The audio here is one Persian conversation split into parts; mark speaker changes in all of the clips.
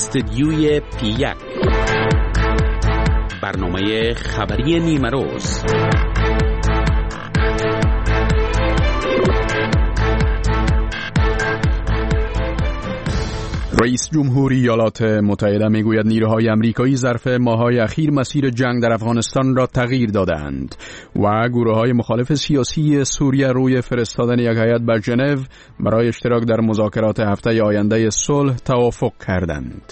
Speaker 1: استدیوی پی1 برنامه خبری نیمه روز.
Speaker 2: رئیس جمهوری ایالات متحده میگوید نیروهای آمریکایی ظرف ماه‌های اخیر مسیر جنگ در افغانستان را تغییر دادند و گروه‌های مخالف سیاسی سوریه روی فرستادن یک هیئت به ژنو برای اشتراک در مذاکرات هفته آینده صلح توافق کردند.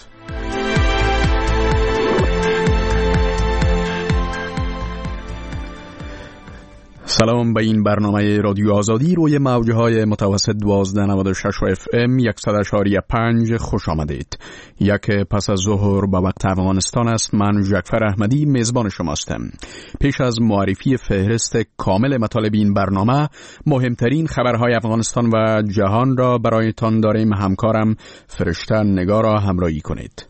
Speaker 2: سلام، به این برنامه رادیو آزادی روی موجهای متوسط 1296 FM 100.5 خوش آمدید. یک پس از ظهر به وقت افغانستان است. من جعفر احمدی میزبان شماستم. پیش از معرفی فهرست کامل مطالب این برنامه، مهمترین خبرهای افغانستان و جهان را برایتان داریم. همکارم فرشته نگار را همراهی کنید.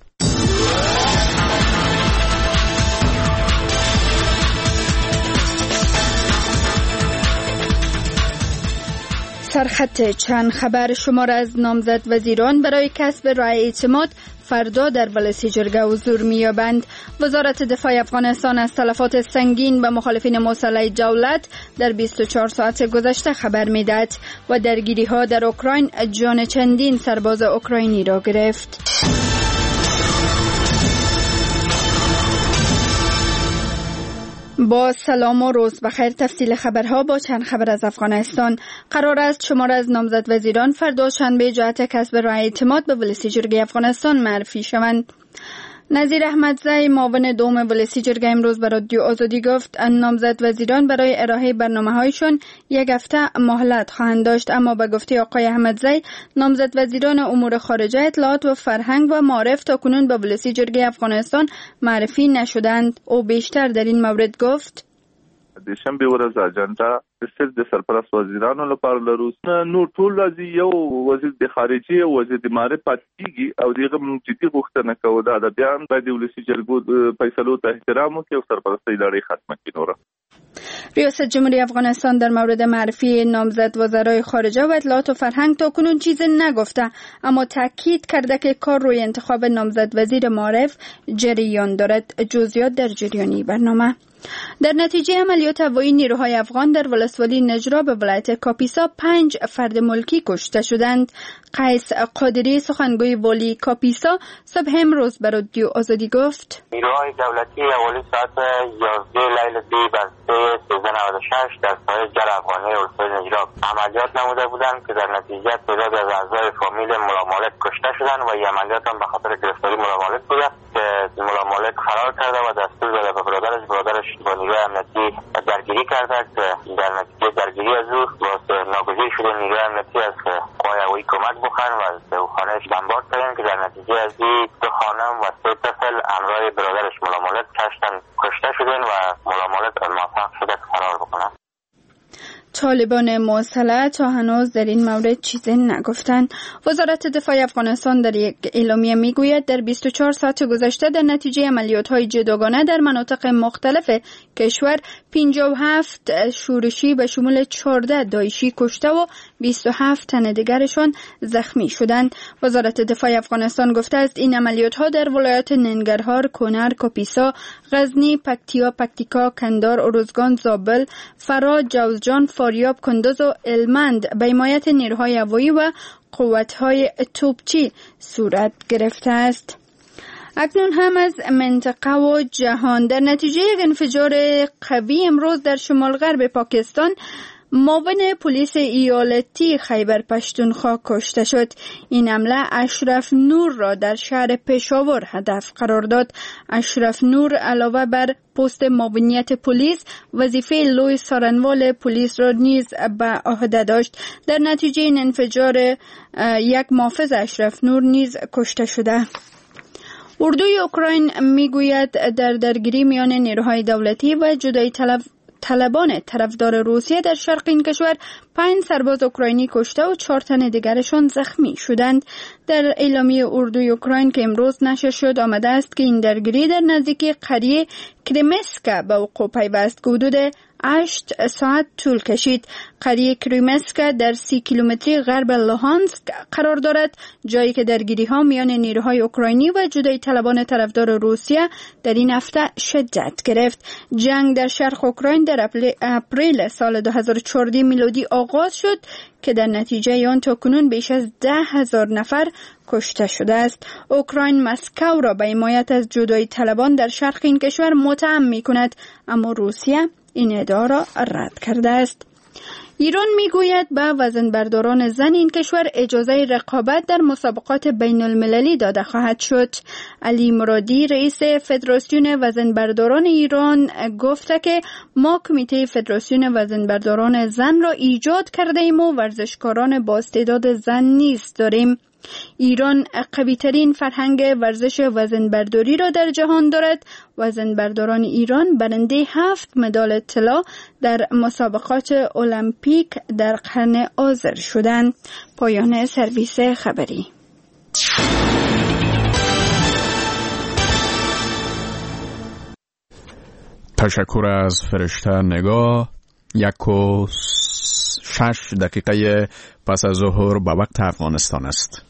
Speaker 3: سرخط چند خبر شمار از نامزد وزیران برای کسب رای اعتماد فردا در ولسی جرگه حضور می‌یابند. وزارت دفاع افغانستان از تلفات سنگین به مخالفین مسلح دولت در 24 ساعت گذشته خبر می‌دهد و درگیری‌ها در اوکراین جان چندین سرباز اوکراینی را گرفت. با سلام و روز بخیر. تفصیل خبرها با چند خبر از افغانستان. قرار است شمار از نامزد وزیران فردا شنبه جهت کسب رای اعتماد به ولسی جرگه افغانستان معرفی شوند. نظیر احمدزی معاون دوم ولسی جرگه امروز به رادیو آزادی گفت نامزد وزیران برای ارائه برنامه‌هایشان یک هفته مهلت خواهند داشت، اما به گفته آقای احمدزی نامزد وزیران امور خارجه، اطلاعات و فرهنگ و معارف تاکنون به ولسی جرگه افغانستان معرفی نشدند. او بیشتر در این مورد گفت
Speaker 4: شنبه ورځ اجنډا صرف د سرپرست وزیرانو لپاره لرو. نور ټول راځي، یو وزیر د خارجي او وزیر د معارف پاتېږي او دغه جدي غوښتنه کوي دا د بیان باید ولسی جرګو فیصلو ته احترام وکړي او سرپرستی لړۍ ختمه کړي. نور
Speaker 3: ریاست جمهوری افغانستان در مورد معرفی نامزد وزرای خارجه و اطلاعات و فرهنگ تاکنون چیزی نگفته، اما تاکید کرده که کار روی انتخاب نامزد وزیر معارف جریان دارد. جزئیات در جریانی برنامه. در نتیجه عملیات هوایی نیروهای افغان در ولسوالی نجرا به ولایت کاپیسا 5 فرد ملکی کشته شدند. قیس قادری سخنگوی والی کاپیسا صبح امروز به رادیو آزادی گفت
Speaker 5: نیروهای دولتی حوالی ساعت 11 لیل دی بر 1396 در ساحل جر افغانی ولسوالی نجرا عملیات نموده بودند که در نتیجه تعداد از اعضای فامیل ملامالک کشته شدند و این عملیات هم به خاطر گرفتاری ملامالک بوده که ملامالک فرار کرده و دستور داده به برادرش با نیروی امنیتی درگیری کرده که در نتیجه درگیری از او واسه ناگزیر شده نیروی امنیتی از قوای هوایی کمک بخواهند و از او خانهش بمبارد کردند که در نتیجه از این 2 خانم و 3 طفل همراه برادرش ملامالک کشته شدند و ملامالک موفق شده که فرار بکنند.
Speaker 3: طالبان مسلح تا هنوز در این مورد چیزی نگفتند. وزارت دفاع افغانستان در یک اعلامیه میگوید در 24 ساعت گذشته در نتیجه عملیات‌های جداگانه در مناطق مختلف کشور 57 شورشی به شمول 14 داعشی کشته و 27 تن دیگرشان زخمی شدند. وزارت دفاع افغانستان گفته است این عملیات‌ها در ولایات ننگرهار، کنر، کاپیسا، غزنی، پکتیکا، کندهار، ارزگان، زابل، فرا، جوزجان، فاریاب، کندز و هلمند به حمایت نیروهای هوایی و قوت‌های توپچی صورت گرفته است. اکنون هم از منطقه و جهان. در نتیجه یک انفجار قوی امروز در شمال غرب پاکستان معاون پلیس ایالتی خیبر پشتونخوا کشته شد. این حمله اشرف نور را در شهر پشاور هدف قرار داد. اشرف نور علاوه بر پست معاونیت پلیس، وظیفه لوی سارنوال پلیس را نیز به عهده داشت. در نتیجه این انفجار یک محافظ اشرف نور نیز کشته شده. اردوی اوکراین میگوید در درگیری میان نیروهای دولتی و جدایی طلبان طرفدار روسیه در شرق این کشور 5 سرباز اوکراینی کشته و 4 تن دیگرشان زخمی شدند. در اعلامیه اردوی اوکراین که امروز نشر شد آمده است که این درگیری در نزدیکی قریه کرمسکا به وقوع پیوست که حدود 8 ساعت طول کشید. قریه کریمسک در 30 کیلومتری غرب لوهانسک قرار دارد، جایی که درگیری‌ها میان نیروهای اوکراینی و جدایی طلبان طرفدار روسیه در این هفته شدت گرفت. جنگ در شرق اوکراین در اپریل سال 2014 میلادی آغاز شد که در نتیجه آن تاکنون بیش از 10,000 نفر کشته شده است. اوکراین مسکو را به حمایت از جدایی طلبان در شرق این کشور متهم می‌کند، اما روسیه این ادعا را رد کرده است. ایران میگوید به وزنبرداران زن این کشور اجازه رقابت در مسابقات بین المللی داده خواهد شد. علی مرادی رئیس فدراسیون وزنبرداران ایران گفته که ما کمیته فدراسیون وزنبرداران زن را ایجاد کرده ایم و ورزشکاران با استعداد زن نیز داریم. ایران قوی‌ترین فرهنگ ورزش وزنبرداری را در جهان دارد. وزنبرداران ایران برنده 7 مدال طلا در مسابقات المپیک در قرن آذر شدند. پایان سرویس خبری.
Speaker 2: تشکر از فرشته نگاه. 1:06 پس از ظهر به وقت افغانستان است.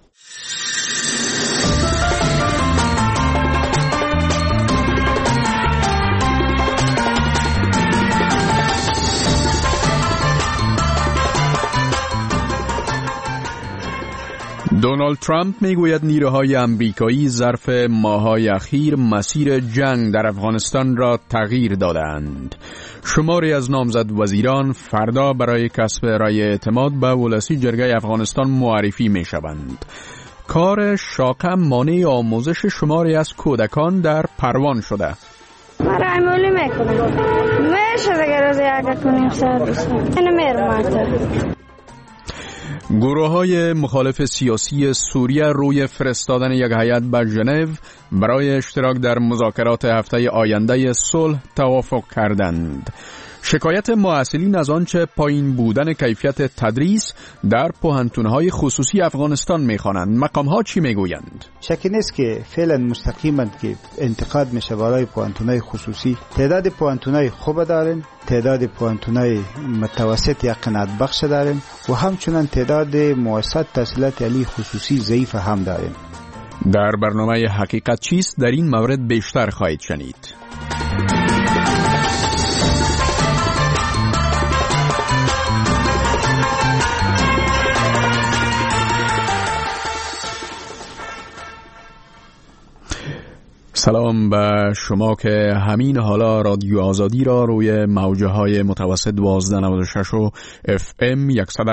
Speaker 2: دونالد ترامپ میگوید نیروهای آمریکایی ظرف ماه‌های اخیر مسیر جنگ در افغانستان را تغییر دادند. شماری از نامزد وزیران فردا برای کسب رأی اعتماد به ولسی جرگه افغانستان معرفی می‌شوند. کار شاق مانع آموزش شماری از کودکان در پروان شده.
Speaker 6: ما رای مولی میکنم. میشه دیگه روزی اگر کنیم سر اینو میرم.
Speaker 2: گروه‌های مخالف سیاسی سوریه روی فرستادن یک هیئت به ژنو برای اشتراک در مذاکرات هفته آینده صلح توافق کردند. شکایت محصلین از آنچه پایین بودن کیفیت تدریس در پوهنتون‌های خصوصی افغانستان می‌خوانند. مقام‌ها چی می‌گویند؟
Speaker 7: شکی نیست که فعلا مستقیما که انتقاد میشه برای پوهنتون‌های خصوصی. تعداد پوهنتون‌های خوب دارن، تعداد پوهنتون‌های متوسط یا قناعت بخش دارن و همچنین تعداد مؤسسات تحصیلات عالی خصوصی ضعیف هم دارن.
Speaker 2: در برنامه حقیقت چیست در این مورد بیشتر خواهید شنید. سلام به شما که همین حالا رادیو آزادی را روی موجه های متوسط 1296 و FM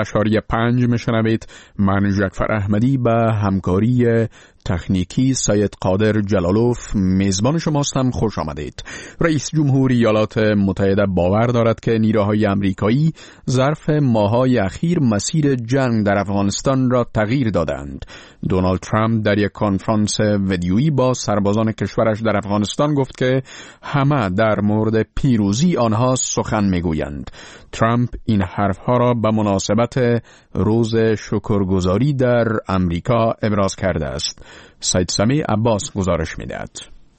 Speaker 2: 100.5 میشنوید. من جعفر احمدی به همکاری تکنیکی سید قادر جلالوف میزبان شماستم. خوش آمدید. رئیس جمهور ایالات متحده باور دارد که نیروهای آمریکایی ظرف ماه‌های اخیر مسیر جنگ در افغانستان را تغییر دادند. دونالد ترامپ در یک کنفرانس ویدیویی با سربازان کشورش در افغانستان گفت که همه در مورد پیروزی آنها سخن میگویند. ترامپ این حرفها را به مناسبت روز شکرگزاری در امریکا ابراز کرده است. سید سمی عباس گزارش می‌دهد.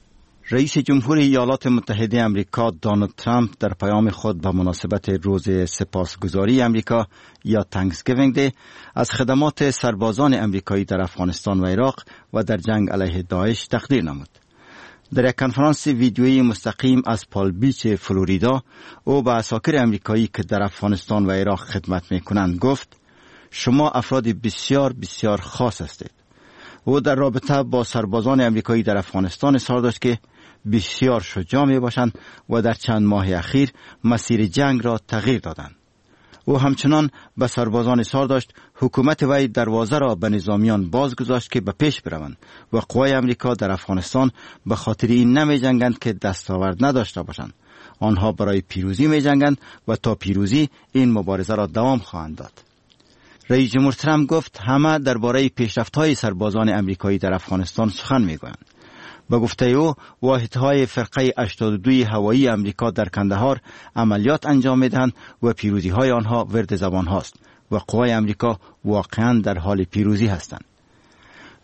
Speaker 8: رئیس جمهور ایالات متحده آمریکا دونالد ترامپ در پیام خود به مناسبت روز سپاسگزاری آمریکا یا تانکسگیوینگ دی از خدمات سربازان آمریکایی در افغانستان و عراق و در جنگ علیه داعش تقدیر نمود. در یک کنفرانس ویدیویی مستقیم از پال بیچ فلوریدا او به عساکر آمریکایی که در افغانستان و عراق خدمت می‌کنند گفت: شما افراد بسیار بسیار خاص هستید. او در رابطه با سربازان آمریکایی در افغانستان اظهار داشت که بسیار شجاع میباشند و در چند ماه اخیر مسیر جنگ را تغییر دادند. او همچنان به سربازان اظهار داشت حکومت وی دروازه را به نظامیان باز گذاشت که به پیش بروند و قوای آمریکا در افغانستان به خاطر این نمی جنگند که دستاورد نداشته باشند. آنها برای پیروزی می جنگند و تا پیروزی این مبارزه را دوام خواهند داد. رئیس جمهور ترامپ گفت همه درباره پیشرفت‌های سربازان آمریکایی در افغانستان سخن می‌گویند. به گفته او واحدهای فرقه 82 هوایی آمریکا در کندهار عملیات انجام می‌دهند و پیروزی‌های آنها ورد زبان هاست و قوای آمریکا واقعاً در حال پیروزی هستند.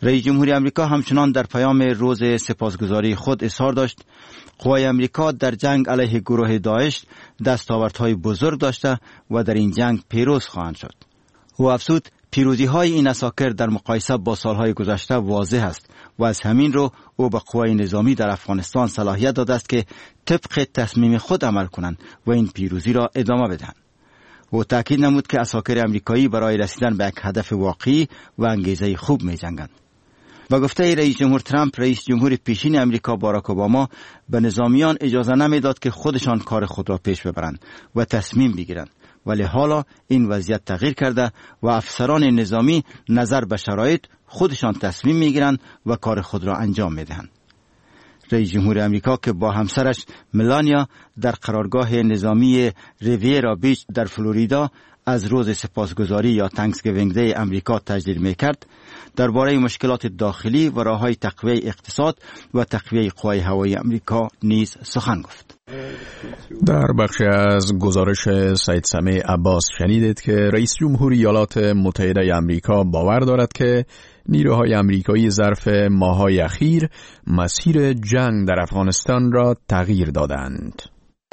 Speaker 8: رئیس جمهوری آمریکا همچنان در پیام روز سپاسگزاری خود اظهار داشت قوای آمریکا در جنگ علیه گروه داعش دستاوردهای بزرگ داشته و در این جنگ پیروز خواهند شد. او افزود پیروزی های این عساکر در مقایسه با سالهای گذشته واضح است و از همین رو او به قوای نظامی در افغانستان صلاحیت داده است که طبق تصمیم خود عمل کنند و این پیروزی را ادامه بدهند. او تاکید نمود که عساکر آمریکایی برای رسیدن به یک هدف واقعی و انگیزه خوب می جنگند. با گفته رئیس جمهور ترامپ، رئیس جمهور پیشین آمریکا باراک اوباما به نظامیان اجازه نمیداد که خودشان کار خود را پیش ببرند و تصمیم بگیرند، ولی حالا این وضعیت تغییر کرده و افسران نظامی نظر به شرایط خودشان تصمیم میگیرند و کار خود را انجام میدهند. رئیس جمهور آمریکا که با همسرش ملانیا در قرارگاه نظامی ریویرا بیچ در فلوریدا از روز سپاسگزاری یا تانکسگیوینگ دی آمریکا تجلیل میکرد، درباره مشکلات داخلی و راههای تقویت اقتصاد و تقویت قوای هوایی آمریکا نیز سخن گفت.
Speaker 2: در بخشی از گزارش سید سمیع عباس شنیدید که رئیس جمهور ایالات متحده آمریکا باور دارد که نیروهای آمریکایی ظرف ماه‌های اخیر مسیر جنگ در افغانستان را تغییر دادند.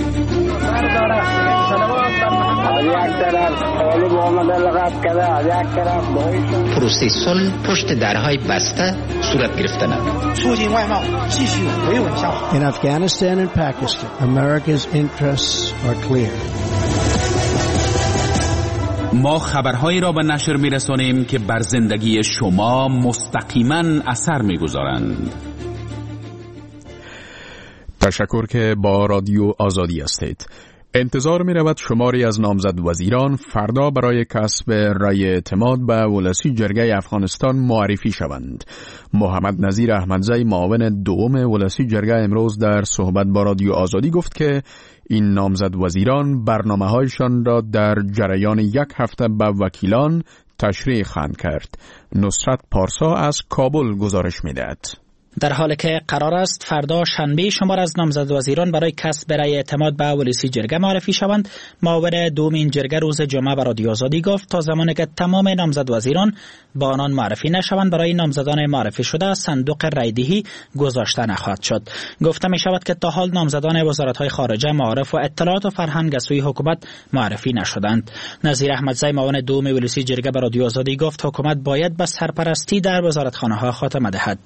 Speaker 9: پروسه صلح پشت درهای بسته صورت گرفتند.
Speaker 10: In Afghanistan and Pakistan, America's interests are clear.
Speaker 1: ما خبرهایی را به نشر می‌رسانیم که بر زندگی شما مستقیما اثر می‌گذارند.
Speaker 2: تشکر که با رادیو آزادی هستید. انتظار می رود شماری از نامزد وزیران فردا برای کسب رأی اعتماد به ولسی جرگه افغانستان معرفی شوند. محمد نظیر احمدزی معاون دوم ولسی جرگه امروز در صحبت با رادیو آزادی گفت که این نامزد وزیران برنامه‌هایشان را در جریان یک هفته به وکیلان تشریح خواهند کرد. نصرت پارسا از کابل گزارش می‌دهد.
Speaker 11: در حالی که قرار است فردا شنبه شمار از نامزد وزیران برای کسب رأی اعتماد به ولسی جرگه معرفی شوند، معاون دوم این جرگه روز جمعه به رادیو آزادی گفت تا زمانی که تمام نامزد وزیران با آنان معرفی نشوند برای نامزدان معرفی شده صندوق رأیدهی گذاشته نخواهد شد. گفته می شود که تا حال نامزدان وزارت‌های خارجه، معارف و اطلاعات و فرهنگ از سوی حکومت معرفی نشدند. نظیر احمدزی معاون دوم ولسی جرگه به رادیو آزادی گفت حکومت باید به سرپرستی در وزارتخانه‌ها خاتمه دهد.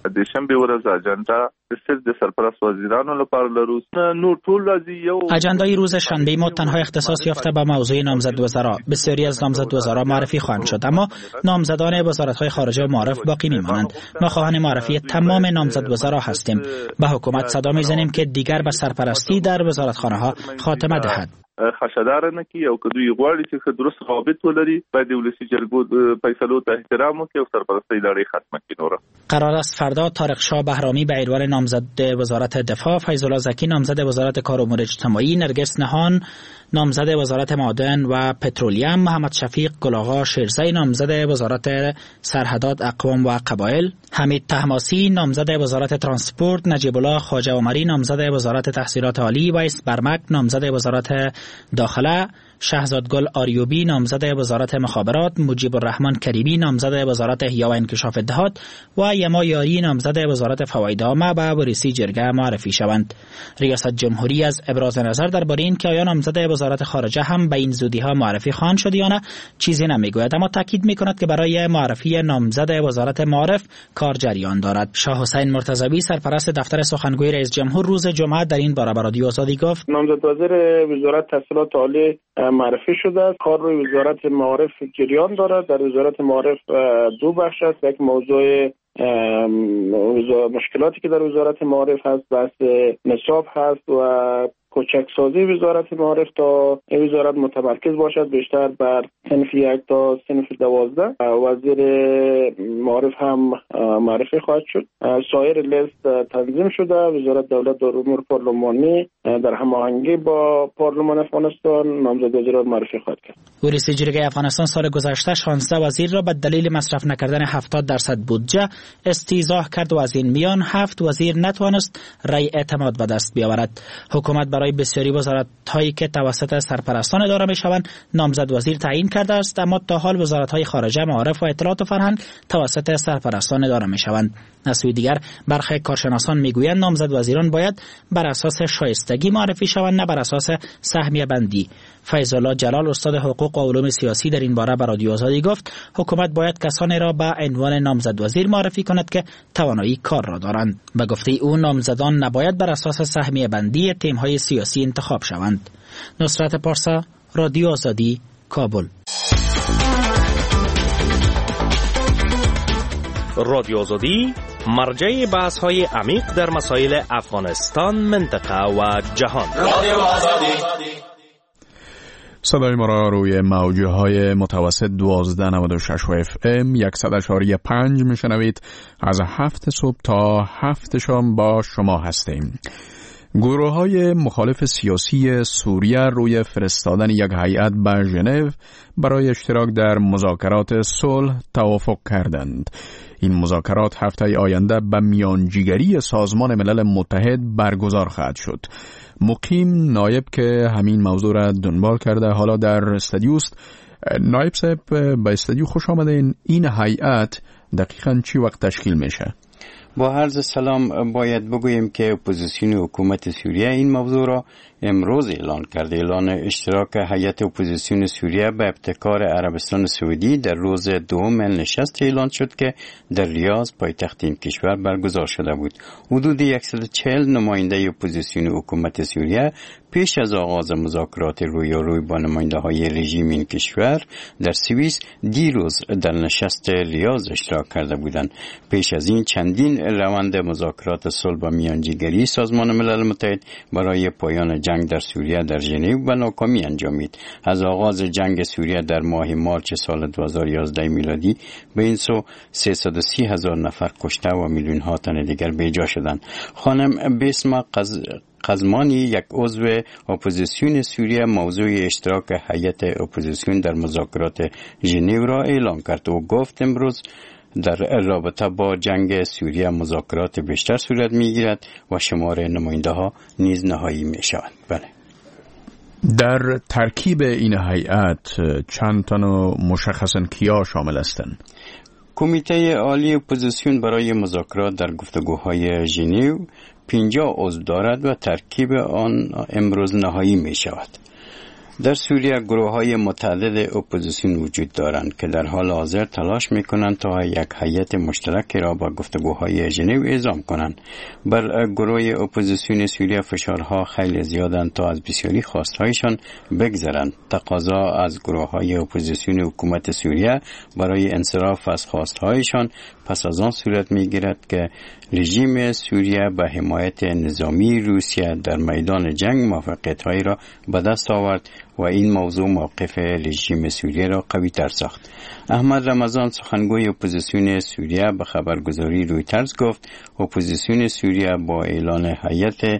Speaker 11: اجندای روز شنبه ما تنها اختصاص یافته به موضوع نامزد وزرا. بسیاری از نامزد وزرا معرفی خواهند شد، اما نامزدان وزارت‌های خارجه و معارف باقی میمانند. ما خواهان معرفی تمام نامزد وزرا هستیم. به حکومت صدا میزنیم که دیگر به سرپرستی در وزارتخانه‌ها خاتمه دهد.
Speaker 4: خشدار نه کی او کدوې غواړي چې درست رابط ولري باید د ولسی جرګو فیصلو ته احترام وکړي او سرپرستی لړۍ ختمه کړي. نور
Speaker 11: قرار است فردا طارق شاه بهرامی به عنوان نامزد وزارت دفاع، فیض الله زکی نامزد وزارت کار و امور اجتماعی، نرگس نهان نامزد وزارت معادن و پترولیم، محمد شفیق گلاغا شیرزی نامزد وزارت سرحدات اقوام و قبایل، حمید طهماسی نامزد وزارت ترانسپورت، نجیب الله خواجه عمری نامزد وزارت تحصیلات عالی، ویس برمک نامزد وزارت داخله، شهزاد گل آریوبی نامزد وزارت مخابرات، مجیب الرحمن کریمی نامزد وزارت احیا و انکشاف دهات و یما یاری نامزد وزارت فواید عامه به ولسی جرگه معرفی شوند. ریاست جمهوری از ابراز نظر درباره اینکه آیا نامزد وزارت خارجه هم به این زودی ها معرفی خواهند شد یا نه چیزی نمیگوید، اما تاکید میکند که برای معرفی نامزد وزارت معارف کار جریان دارد. شاه حسین مرتضوی سرپرست دفتر سخنگوی رئیس جمهور روز جمعه در این باره به رادیو آزادی گفت
Speaker 12: نامزد وزیر وزارت تحصیلات عالی معرفی شده. کار روی وزارت معارف جریان دارد. در وزارت معارف دو بخش است. یک موضوع مشکلاتی که در وزارت معارف هست بحث نصاب هست و کوچک سازی وزارت معارف تا وزارت متمرکز باشد بیشتر بر صنف 1 تا صنف 12. وزیر معارف هم معرفی خواهد شد. سایر لیست تنظیم شده. وزارت دولت در امور پارلمانی در هماهنگی با پارلمان افغانستان نامزد وزیران معرفی خواهد کرد.
Speaker 11: ولسی جرگه افغانستان سال گذشته 16 وزیر را به دلیل مصرف نکردن 70% بودجه استیضاح کرد و از این میان 7 وزیر نتوانست رأی اعتماد به دست بیاورد. حکومت برای برای بسیاری وزارت‌هایی که توسط سرپرستان اداره می‌شوند نامزد وزیر تعیین کرده است، اما تا حال وزارت‌های خارجه، معارف و اطلاعات و فرهنگ توسط سرپرستان اداره می‌شوند. از سوی دیگر برخی کارشناسان می‌گویند نامزد وزیران باید بر اساس شایستگی معرفی شوند، نه بر اساس سهمیه بندی. فیض الله جلال، استاد حقوق و علوم سیاسی، در این باره به رادیو آزادی گفت حکومت باید کسانی را به عنوان نامزد وزیر معرفی کند که توانایی کار را دارند. به گفته او نامزدان نباید بر اساس سهمیه بندی تیم‌های سیاسی انتخاب شوند. نصرت پارسا، رادیو آزادی، کابل.
Speaker 13: رادیو آزادی مرجع بحث‌های عمیق در مسائل افغانستان، منطقه و جهان. رادیو آزادی.
Speaker 2: صدای ما را روی موج‌های متوسط 1296 FM 100.5 میشنوید. از 7 صبح تا 7 شام با شما هستیم. گروه‌های مخالف سیاسی سوریه روی فرستادن یک هیئت به ژنو برای اشتراک در مذاکرات صلح توافق کردند. این مذاکرات هفته آینده به میانجیگری سازمان ملل متحد برگزار خواهد شد. مقیم نایب که همین موضوع را دنبال کرده حالا در استودیوست. نایب صاحب، به استودیو خوش آمدین. این هیئت دقیقاً چی وقت تشکیل میشه؟
Speaker 14: با عرض سلام باید بگوییم که اپوزیسیون حکومت سوریه این موضوع را امروز اعلان کرده. اعلان اشتراک هیئت اپوزیسیون سوریه به ابتکار عربستان سعودی در روز دوم نشست اعلان شد که در ریاض پایتخت این کشور برگزار شده بود. حدود 140 نماینده اپوزیسیون حکومت سوریه پیش از آغاز مذاکرات رویاروی با نماینده‌های رژیم این کشور در سوئیس دیروز در نشست ریاض اشتراک کرده بودند. پیش از این چندین روند مذاکرات صلح و میانجیگری سازمان ملل متحد برای پایان جنگ در سوریه در ژنو به ناکامی انجامید. از آغاز جنگ سوریه در ماه مارچ سال 2011 میلادی به این سو 330,000 نفر کشته و میلیون‌ها تن دیگر بیجا شدند. خانم بیسما قزمانی، یک عضو اپوزیسیون سوریه، موضوع اشتراک هیئت اپوزیسیون در مذاکرات ژنو را اعلام کرد و گفت امروز در رابطه با جنگ سوریه مذاکرات بیشتر صورت می‌گیرد و شمار نماینده‌ها نیز نهایی می‌شود. بله.
Speaker 2: در ترکیب این هیئت چند تن مشخصاً کیا شامل هستند؟
Speaker 14: کمیته عالی اپوزیسیون برای مذاکرات در گفتگوهای ژنو 50 عضو دارد و ترکیب آن امروز نهایی می شود. در سوریه گروه‌های متعدد اپوزیسیون وجود دارند که در حال حاضر تلاش می‌کنند تا یک هیئت مشترک را با گفتگوهای ژنو اعزام کنند. بر گروه اپوزیسیون سوریه فشارها خیلی زیادند تا از بسیاری خواستهایشان بگذرند. تقاضا از گروه‌های اپوزیسیون حکومت سوریه برای انصراف از خواستهایشان پس از آن صورت می‌گیرد که رژیم سوریه به حمایت نظامی روسیه در میدان جنگ موفقیت‌هایی را به دست آورد و این موضوع موقف رژیم سوریه را قوی‌تر ساخت. احمد رمضان، سخنگوی اپوزیسیون سوریه، به خبرگزاری رویترز گفت اپوزیسیون سوریه با اعلان هیئت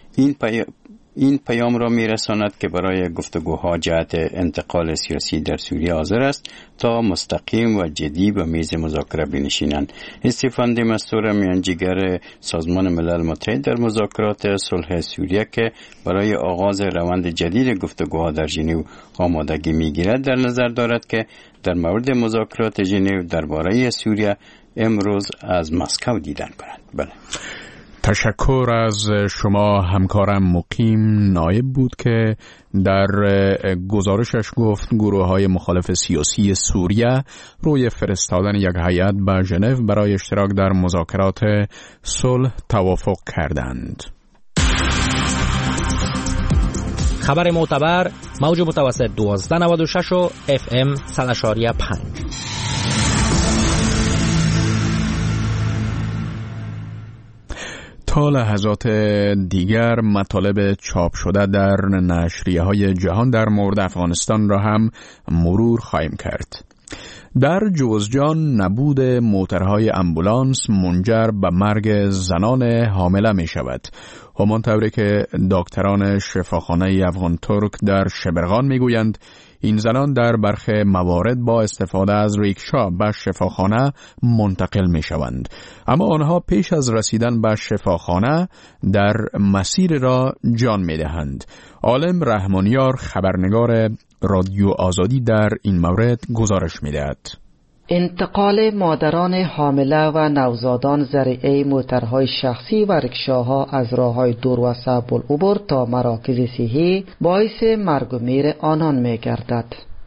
Speaker 14: این پیام را می‌رساند که برای گفتگوها جهت انتقال سیاسی در سوریه حاضر است تا مستقیم و جدی به میز مذاکره بنشینند. استیفان دی مستور، میانجیگر سازمان ملل متحد در مذاکرات صلح سوریه که برای آغاز روند جدید گفتگوها در ژنو آمادگی می‌گیرد، در نظر دارد که در مورد مذاکرات ژنو درباره سوریه امروز از مسکو دیدن کنند. بله.
Speaker 2: تشکر از شما. همکارم مقیم نایب بود که در گزارشش گفت گروه‌های مخالف سیاسی سوریه روی فرستادن یک هیئت به ژنو برای اشتراک در مذاکرات صلح توافق کردند.
Speaker 15: خبر معتبر، موج متوسط 1296 و FM 100.5.
Speaker 2: تا لحظات دیگر مطالب چاپ شده در نشریه‌های جهان در مورد افغانستان را هم مرور خواهیم کرد. در جوزجان نبود موترهای امبولانس منجر به مرگ زنان حامله می شود. همان طوری که دکتران شفاخانه افغان ترک در شبرغان می گویند این زنان در برخی موارد با استفاده از ریکشا به شفاخانه منتقل می شوند. اما آنها پیش از رسیدن به شفاخانه در مسیر را جان می دهند. عالم رحمانیار خبرنگار رادیو آزادی در این مورد گزارش می دهد.
Speaker 16: انتقال مادران حامله و نوزادان ذریعه موترهای شخصی و رکشاها از راههای دور و صعب العبور تا مراکز صحی باعث مرگ و میر آنان می گردد.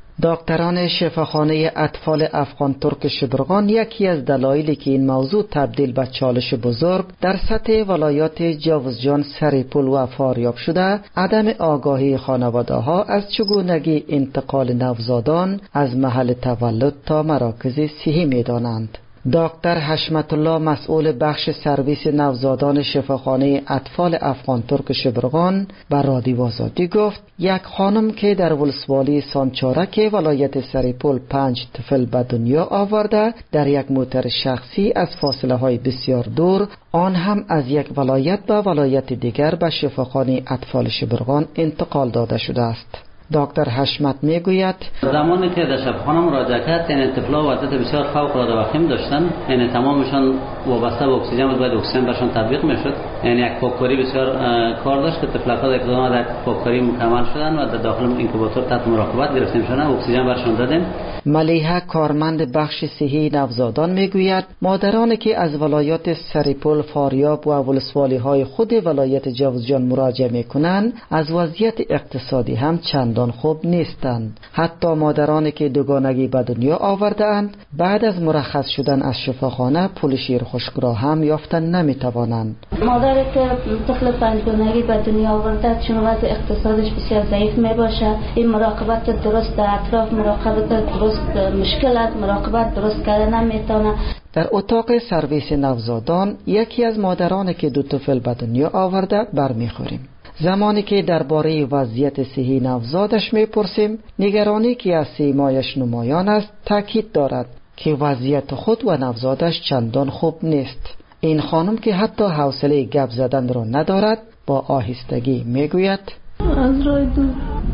Speaker 16: دکتران شفاخانه اطفال افغان ترک شبرغان یکی از دلایلی که این موضوع تبدیل به چالش بزرگ در سطح ولایات جوزجان، سریپول و فاریاب شده، عدم آگاهی خانواده ها از چگونگی انتقال نوزادان از محل تولد تا مراکز صحی می دانند. دکتر حشمت الله مسئول بخش سرویس نوزادان شفاخانه اطفال افغان ترک شبرغان بر رادیو آزادی گفت یک خانم که در ولسوالی سانچارک ولایت سریپول 5 طفل به دنیا آورده در یک موتر شخصی از فاصله های بسیار دور، آن هم از یک ولایت به ولایت دیگر به شفاخانه اطفال شبرغان انتقال داده شده است. دکتر حشمت میگوید
Speaker 17: زمانی که در شفاخانه مراجعه کرد این طفلا وضعیت بسیار فوق العاده وخیم داشتن، یعنی تمامشان وابسته به اکسیژن بود، باید اکسیژن برشان تطبیق میشد، یعنی یک پاککاری بسیار کار داشت که طفلک‌ها در اقدام در پاککاری مکمل شدن و در داخل اینکوباتور تحت مراقبت گرفتیم شدن، اکسیژن برشان دادیم. ملیحه کارمند بخش صحی نوزادان میگوید مادرانی که از ولایات سریپول، فاریاب و ولسوالی های خود ولایت جوزجان مراجعه میکنند از وضعیت اقتصادی هم چندان خوب نیستند. حتی مادرانی که دوگانگی به دنیا آورده‌اند بعد از مرخص شدن از شفاخانه پول شیر خشک را هم یافتن نمیتوانند.
Speaker 18: مادری که طفل پنجگانگی به دنیا آورده چون وضع اقتصادش بسیار ضعیف میباشه، این مراقبت درست در اطراف، مراقبت درست مشکل است، مراقبت درست کردن نمیتونه.
Speaker 16: در اتاق سرویس نوزادان یکی از مادرانی که دو طفل به دنیا آورده برمیخوریم. زمانی که درباره وضعیت صحی نوزادش میپرسیم، نگرانی که از سیمایش نمایان است تاکید دارد که وضعیت خود و نوزادش چندان خوب نیست. این خانم که حتی حوصله گپ زدن را ندارد با آهستگی میگوید
Speaker 19: از راه دور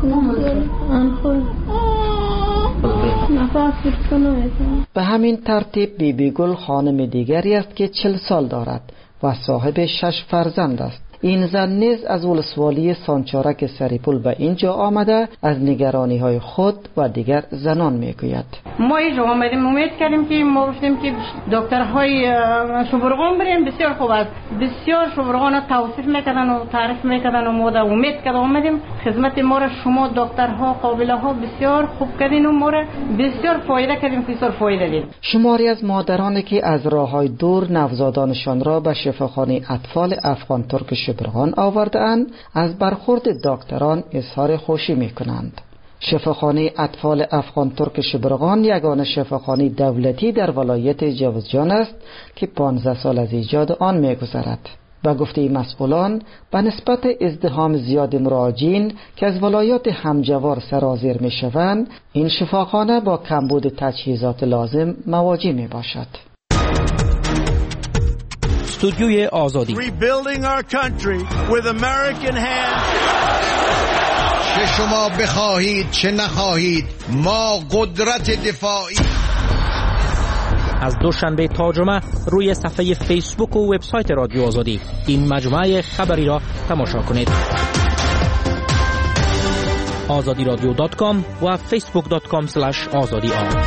Speaker 16: به همین ترتیب بیبی گل خانم دیگری است که 40 سال دارد و صاحب 6 فرزند است. این زن نیز از ولسوالی سانچارک سریپول به اینجا آمده از نگرانی های خود و دیگر زنان میگوید.
Speaker 20: ما اینجا آمدیم، امید کردیم که ما گفتیم که دکترهای شبرغان بریم، بسیار خوب است، بسیار شبرغان توصیف میکردن و تعریف میکردن و ما در امید کردیم آمدیم. خدمت ما را شما دکترها قابله ها بسیار خوب کردین و ما را بسیار فایده کردیم، بسیار فایده دید.
Speaker 16: شماری از مادرانی که از راههای دور نوزادانشان را به شفاخانه اطفال افغان ترک شبرغان آورده‌اند از برخورد دکتران اظهار خوشی میکنند. شفاخانه اطفال افغان ترک شبرغان یگانه شفاخانه دولتی در ولایت جوزجان است که 15 سال از ایجاد آن میگذرد. به گفته مسئولان به نسبت ازدحام زیاد مراجعین که از ولایات همجوار سرازیر میشوند، این شفاخانه با کمبود تجهیزات لازم مواجه میباشد.
Speaker 15: استودیوی آزادی.
Speaker 21: Rebuilding our country with American hands. چه شما بخواهید چه نخواهید ما قدرت دفاعی.
Speaker 15: از دوشنبه تا جمعه روی صفحه فیسبوک و وبسایت رادیو آزادی این مجموعه خبری را تماشا کنید. azadiradyo.com و facebook.com/azadi.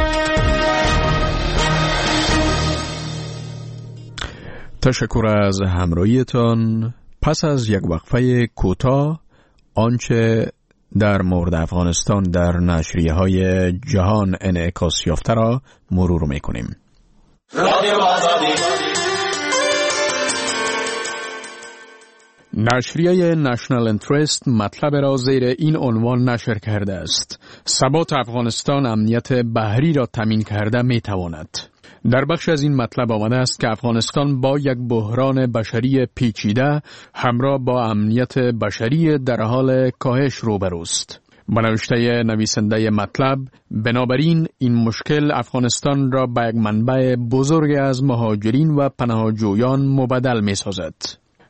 Speaker 2: تشکر از همراهیتان. پس از یک وقفه کوتاه آنچه در مورد افغانستان در نشریه‌های جهان انعکاس یافته را مرور می‌کنیم. رادیو آزادی. نشریه نشنال انترست مطلب را زیر این عنوان نشر کرده است: ثبات افغانستان امنیت بحری را تامین کرده می‌تواند. در بخش از این مطلب آمده است که افغانستان با یک بحران بشری پیچیده همراه با امنیت بشری در حال کاهش روبروست. با نوشته نویسنده مطلب، بنابراین این مشکل افغانستان را به یک منبع بزرگ از مهاجرین و پناهجویان مبدل می سازد.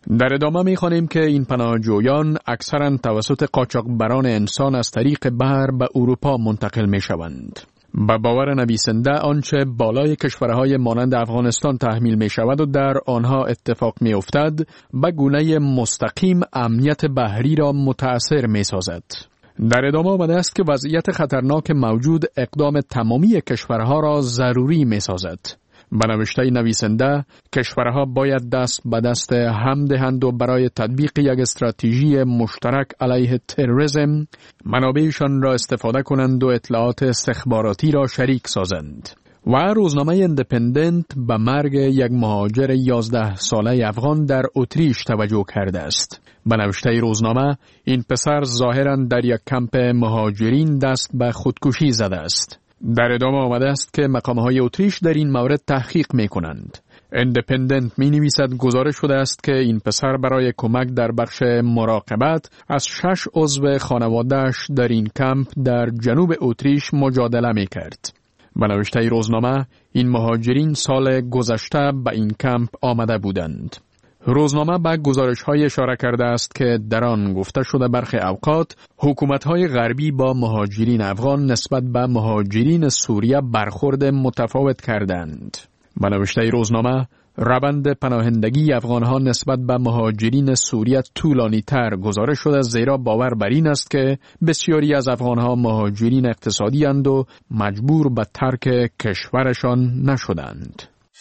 Speaker 2: در ادامه می‌خوانیم که این پناهجویان اکثراً توسط قاچاقبران انسان از طریق بحر به اروپا منتقل می‌شوند. به باور نویسنده آنچه بالای کشورهای مانند افغانستان تحمیل می شود و در آنها اتفاق می افتد به گونه مستقیم امنیت بحری را متأثر می سازد. در ادامه آمده است که وضعیت خطرناک موجود اقدام تمامی کشورها را ضروری می سازد. به نوشته نویسنده کشورها باید دست به دست هم دهند و برای تطبیق یک استراتژی مشترک علیه تروریسم منابعشان را استفاده کنند و اطلاعات استخباراتی را شریک سازند. و روزنامه ایندیپندنت به مرگ یک مهاجر 11 ساله افغان در اتریش توجه کرده است. به نوشته روزنامه این پسر ظاهراً در یک کمپ مهاجرین دست به خودکشی زده است. در ادامه آمده است که مقام‌های اتریش در این مورد تحقیق می‌کنند. ایندیپندنت می‌نویسد گزارش شده است که این پسر برای کمک در بخش مراقبت از 6 عضو خانواده‌اش در این کمپ در جنوب اتریش مجادله می‌کرد. به نوشته روزنامه این مهاجرین سال گذشته به این کمپ آمده بودند. روزنامه به گزارش‌های اشاره کرده است که در آن گفته شده برخی اوقات حکومت‌های غربی با مهاجرین افغان نسبت به مهاجرین سوریه برخورد متفاوت کردند. به نوشته روزنامه روند پناهندگی افغان‌ها نسبت به مهاجرین سوریه طولانی‌تر گزارش شده، زیرا باور بر این است که بسیاری از افغان‌ها مهاجرین اقتصادی اند و مجبور به ترک کشورشان نشدند.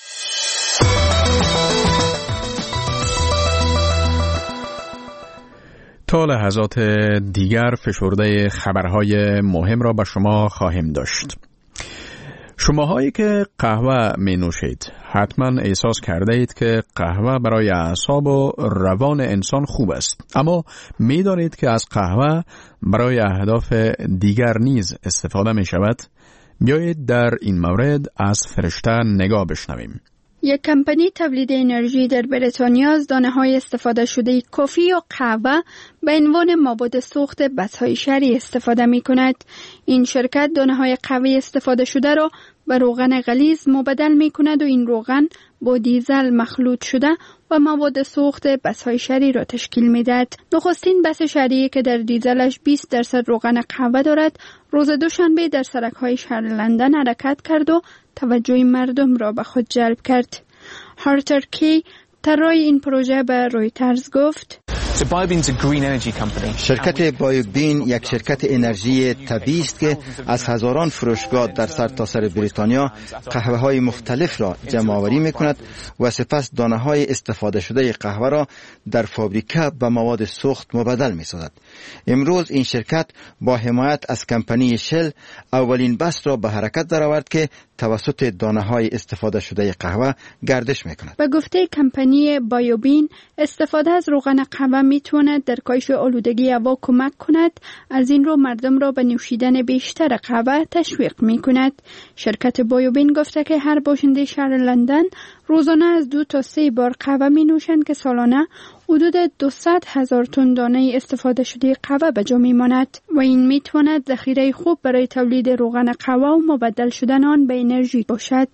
Speaker 2: تا لحظات دیگر فشرده خبرهای مهم را به شما خواهیم داشت. شماهایی که قهوه می نوشید حتما احساس کرده اید که قهوه برای اعصاب و روان انسان خوب است، اما می دانید که از قهوه برای اهداف دیگر نیز استفاده می شود؟ بیایید در این مورد از فرشته نگاه بشنویم.
Speaker 3: یک کمپانی تولید انرژی در بریتانیا از دانه‌های استفاده شده کافی و قهوه به عنوان مواد سوخت بس‌های شری استفاده می‌کند. این شرکت دانه‌های قهوه استفاده شده را به روغن غلیظ مبدل می‌کند و این روغن با دیزل مخلوط شده و مواد سوخت بس‌های شری را تشکیل می‌دهد. نخستین بس شری که در دیزلش 20% روغن قهوه دارد، روز دوشنبه در سرک‌های شهر لندن حرکت کرد و توجه مردم را به خود جلب کرد. هارتر کی طراح این پروژه به رویترز گفت:
Speaker 19: شرکت بایوبین یک شرکت انرژی طبیعی است که از هزاران فروشگاه در سرتاسر بریتانیا قهوه های مختلف را جمع آوری می کند و سپس دانه های استفاده شده قهوه را در فابریکه به مواد سوخت مبدل می سازد. امروز این شرکت با حمایت از کمپانی شل اولین بس را به حرکت درآورد که توسط دانه های استفاده شده قهوه گردش می کند.
Speaker 3: به گفته کمپانی بایوبین، استفاده از روغن قهوه می تواند در کاهش آلودگی هوا کمک کند. از این رو مردم را به نوشیدن بیشتر قهوه تشویق می کند. شرکت بایوبین گفته که هر باشنده شهر لندن روزانه از 2 تا 3 بار قهوه می نوشند که سالانه حدود 200,000 تن دانه استفاده شده قهوه به جا می ماند و این می تواند ذخیره خوب برای تولید روغن قهوه و مبدل شدن آن به انرژی باشد.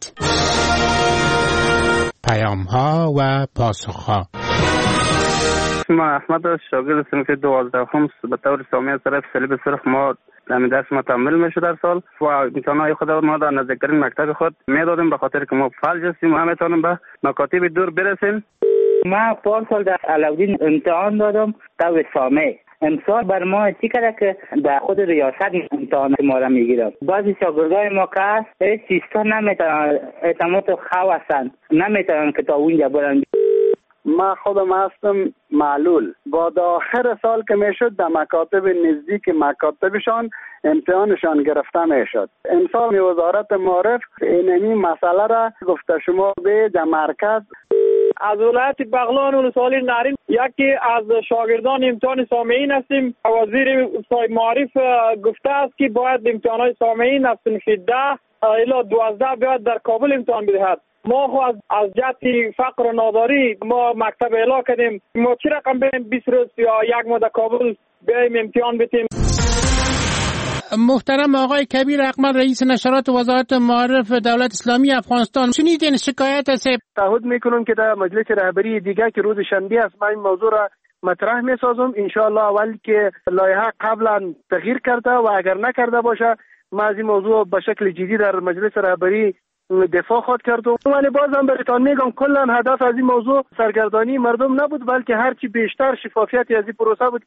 Speaker 22: پیام‌ها و پاسخ‌ها.
Speaker 23: ما احمد شاگرد صنف 12 به طور سامی از طرف صلیب سرخ ما در درس ما تمرین میشه در سال و امتحانات خود ما در نزدیکترین مکتب خود میدادیم به خاطر که ما فلج هستیم و نمیتونیم به مکاتب دور برسیم.
Speaker 24: ما پارسال در علاودین امتحان دادم طور سامی. امسال بر ما چی کرده که در خود ریاست امتحان ما را میگیرم. بعضی شاگردای ما که هست سیستان نمیتونن اعتماد خو هستن، نمیتونن که تا اونجا برن.
Speaker 25: ما خودم هستم معلول. بعد آخر سال که میشد در مکاتب نزدیک مکاتبشان امتحانشان گرفته میشد. امسال وزارت معارف اینمی مسئله را گفته شما به در مرکز.
Speaker 26: از ولایت بغلان و سالی نارین یکی از شاگردان امتحان سامعین هستیم. وزیر معارف گفته است که باید امتحانات سامعین از صنف 10 الی 12 باید در کابل امتحان بدهد. ما از جهت فقر و ناداری ما مکتب اعلام کردیم. ما چی رقم بریم 20 روز یا یک ماه در کابل بیاییم امتحان بدیم.
Speaker 22: محترم آقای کبیر اقمل رئیس نشرات وزارت معارف دولت اسلامی افغانستان، شنیدین شکایت است؟
Speaker 25: تعهد میکنم که در مجلس رهبری دیگه که روز شنبه است من این موضوع را مطرح میسازم. انشاءالله اول که لایحه قبلا تغییر کرده و اگر نکرده باشه ما از این موضوع به شکل جدی در مجلس رهبری دفاع خواهد کردم. ولی بازم براتون میگم کلا هدف از این موضوع سرگردانی مردم نبود، بلکه هرچی بیشتر شفافیت از این پروسه بود.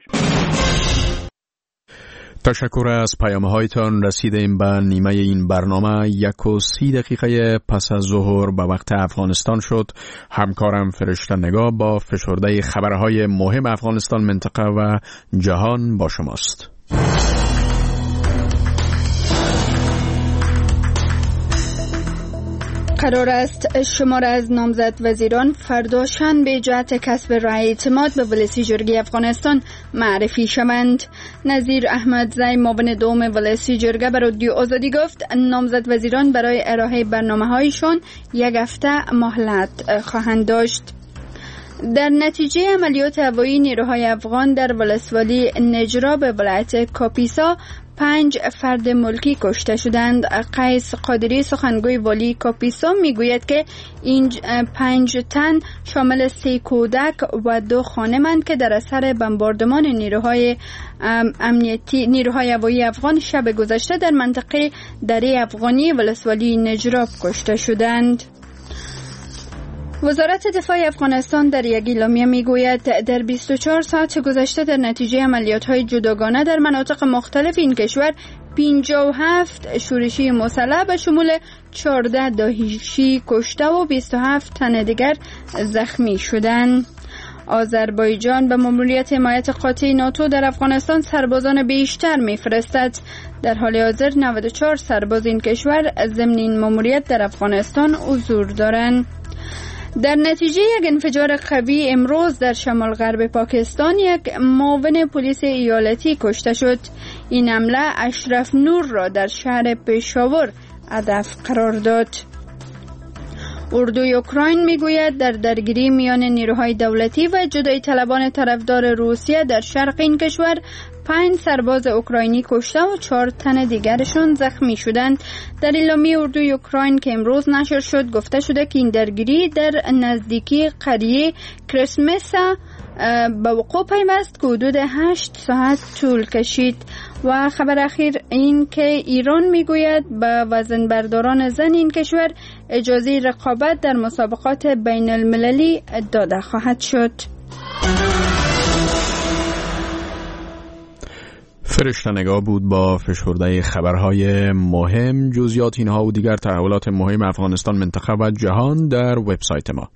Speaker 2: تشکر از پیام‌هایتان. رسیدیم به نیمه این برنامه. 1:30 پس از ظهر به وقت افغانستان شد. همکارم فرشته نگاه با فشرده خبرهای مهم افغانستان، منطقه و جهان با شماست.
Speaker 3: قرار است شمار از نامزد وزیران فردا شنبه جهت کسب رأی اعتماد به ولسی جرگه افغانستان معرفی شوند. نظیر احمدزی معاون دوم ولسی جرگه به رادیو آزادی گفت نامزد وزیران برای ارائه برنامه‌هایشان 1 هفته مهلت خواهند داشت. در نتیجه عملیات هوایی نیروهای افغان در ولسوالی نجراب ولایت کاپیسا 5 فرد ملکی کشته شدند. قیس قادری سخنگوی والی کاپیسا میگوید که این 5 تن شامل 3 کودک و 2 خانم‌اند که در اثر بمباردمان نیروهای هوایی افغان شب گذشته در منطقه دره افغانی ولسوالی نجراب کشته شدند. وزارت دفاع افغانستان در یک اعلامیه میگوید در 24 ساعت گذشته در نتیجه عملیات‌های جداگانه در مناطق مختلف این کشور 57 شورشی مسلح به شمول 14 داعشی کشته و 27 تن دیگر زخمی شدند. آذربایجان به مأموریت حمایت قاطع ناتو در افغانستان سربازان بیشتر میفرستد. در حال حاضر 94 سرباز این کشور ضمن این مأموریت در افغانستان حضور دارند. در نتیجه یک انفجار قوی امروز در شمال غرب پاکستان یک معاون پلیس ایالتی کشته شد. این حمله اشرف نور را در شهر پشاور هدف قرار داد. اردوی اوکراین میگوید در درگیری میان نیروهای دولتی و جدایی طلبان طرفدار روسیه در شرق این کشور 5 سرباز اوکراینی کشته و 4 تن دیگرشون زخمی شدند. در اعلامیه اردوی اوکراین که امروز نشر شد گفته شده که این درگیری در نزدیکی قریه کرسمسا به وقوع پیوست که حدود 8 ساعت طول کشید. و خبر اخیر این که ایران میگوید به وزنبرداران زن این کشور اجازه رقابت در مسابقات بین المللی داده خواهد شد.
Speaker 2: فرشته نگاه بود با فشرده خبرهای مهم. جزئیات اینها و دیگر تحولات مهم افغانستان، منطقه و جهان در وبسایت ما.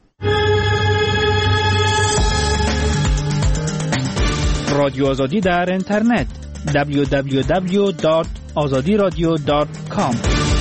Speaker 15: رادیو آزادی در اینترنت www.azadiradio.com.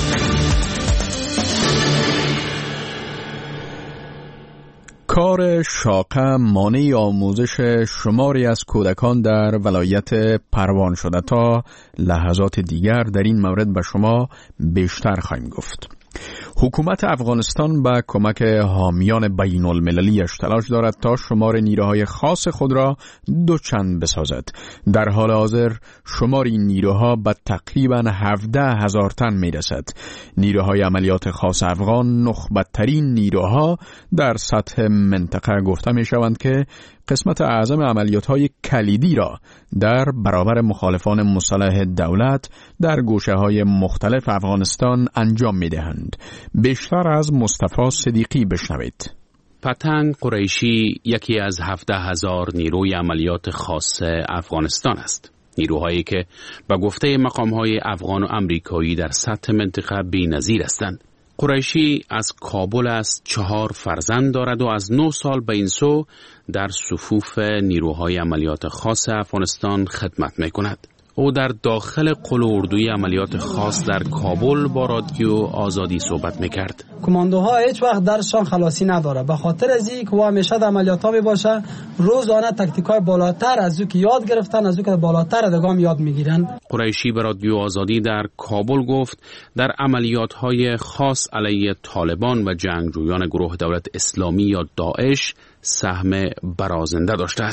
Speaker 2: کار شاقه مانع آموزش شماری از کودکان در ولایت پروان شده. تا لحظات دیگر در این مورد به شما بیشتر خواهیم گفت. حکومت افغانستان با کمک حامیان بین المللیش تلاش دارد تا شمار نیروهای خاص خود را دوچند بسازد. در حال حاضر شمار این نیروها به تقریباً 17,000 تن می رسد. نیروهای عملیات خاص افغان نخبت‌ترین نیروها در سطح منطقه گفته می شوند که قسمت اعظم عملیات‌های کلیدی را در برابر مخالفان مسلح دولت در گوشه‌های مختلف افغانستان انجام می‌دهند. بیشتر از مصطفی صدیقی بشنوید.
Speaker 1: پتنگ قریشی یکی از 17,000 نیروی عملیات خاص افغانستان است. نیروهایی که به گفته مقام‌های افغان و امریکایی در سطح منطقه بی‌نظیر هستند. قریشی از کابل است، 4 فرزند دارد و از 9 سال به این سو در صفوف نیروهای عملیات خاص افغانستان خدمت می‌کند. او در داخل قل اردوی عملیات خاص در کابل با رادیو آزادی صحبت میکرد.
Speaker 5: کماندوها هیچ وقت درسشان خلاصی نداره، به خاطر از این که همیشه در عملیات‌ها میباشه، روزانه تاکتیکای بالاتر از او که یاد گرفتن، از او که بالاتر دگام یاد میگیرن.
Speaker 1: قریشی به رادیو آزادی در کابل گفت در عملیات‌های خاص علیه طالبان و جنگجویان گروه دولت اسلامی یا داعش سهم برازنده داشته است.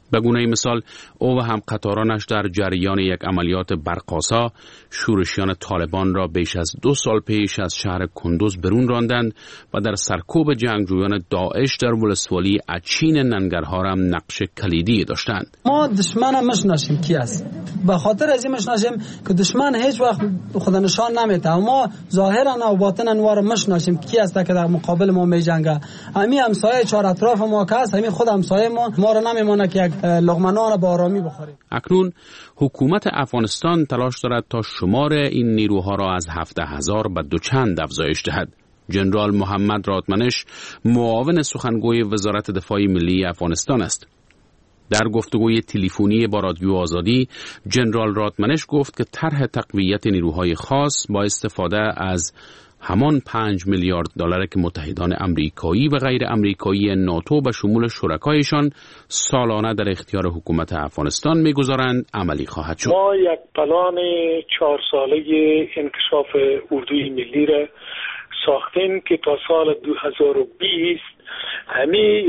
Speaker 1: به گونه مثال او و همقطارانش در جریان یک عملیات برق‌آسا شورشیان طالبان را بیش از 2 سال پیش از شهر کندوز برون راندند و در سرکوب جنگجویان داعش در ولسوالی اچین ننگرهار هم نقش کلیدی داشتند.
Speaker 5: ما دشمن هم مشناسیم کی است، به خاطر از این مشناسیم که دشمن هیچ وقت خود نشان نمیده، اما ظاهرا و باطنا وار مشناسیم کی است که در مقابل ما میجنگه. همین همسایه چهار اطراف ما که است، همین خود همسایه ما را نمیمونه که یک لقمه نان با آرامی بخوریم.
Speaker 1: اکنون حکومت افغانستان تلاش دارد تا شمار این نیروها را از 17,000 به 2 افزایش دهد. جنرال محمد رادمنش معاون سخنگوی وزارت دفاع ملی افغانستان است. در گفتگوی تلفنی با رادیو آزادی، جنرال رادمنش گفت که طرح تقویت نیروهای خاص با استفاده از همان 5 میلیارد دلار که متحدان امریکایی و غیر امریکایی ناتو به شمول شرکایشان سالانه در اختیار حکومت افغانستان میگذارند عملی خواهد شد.
Speaker 4: ما یک پلان 4 ساله انکشاف اردوی ملی را ساختیم که تا سال 2020 همین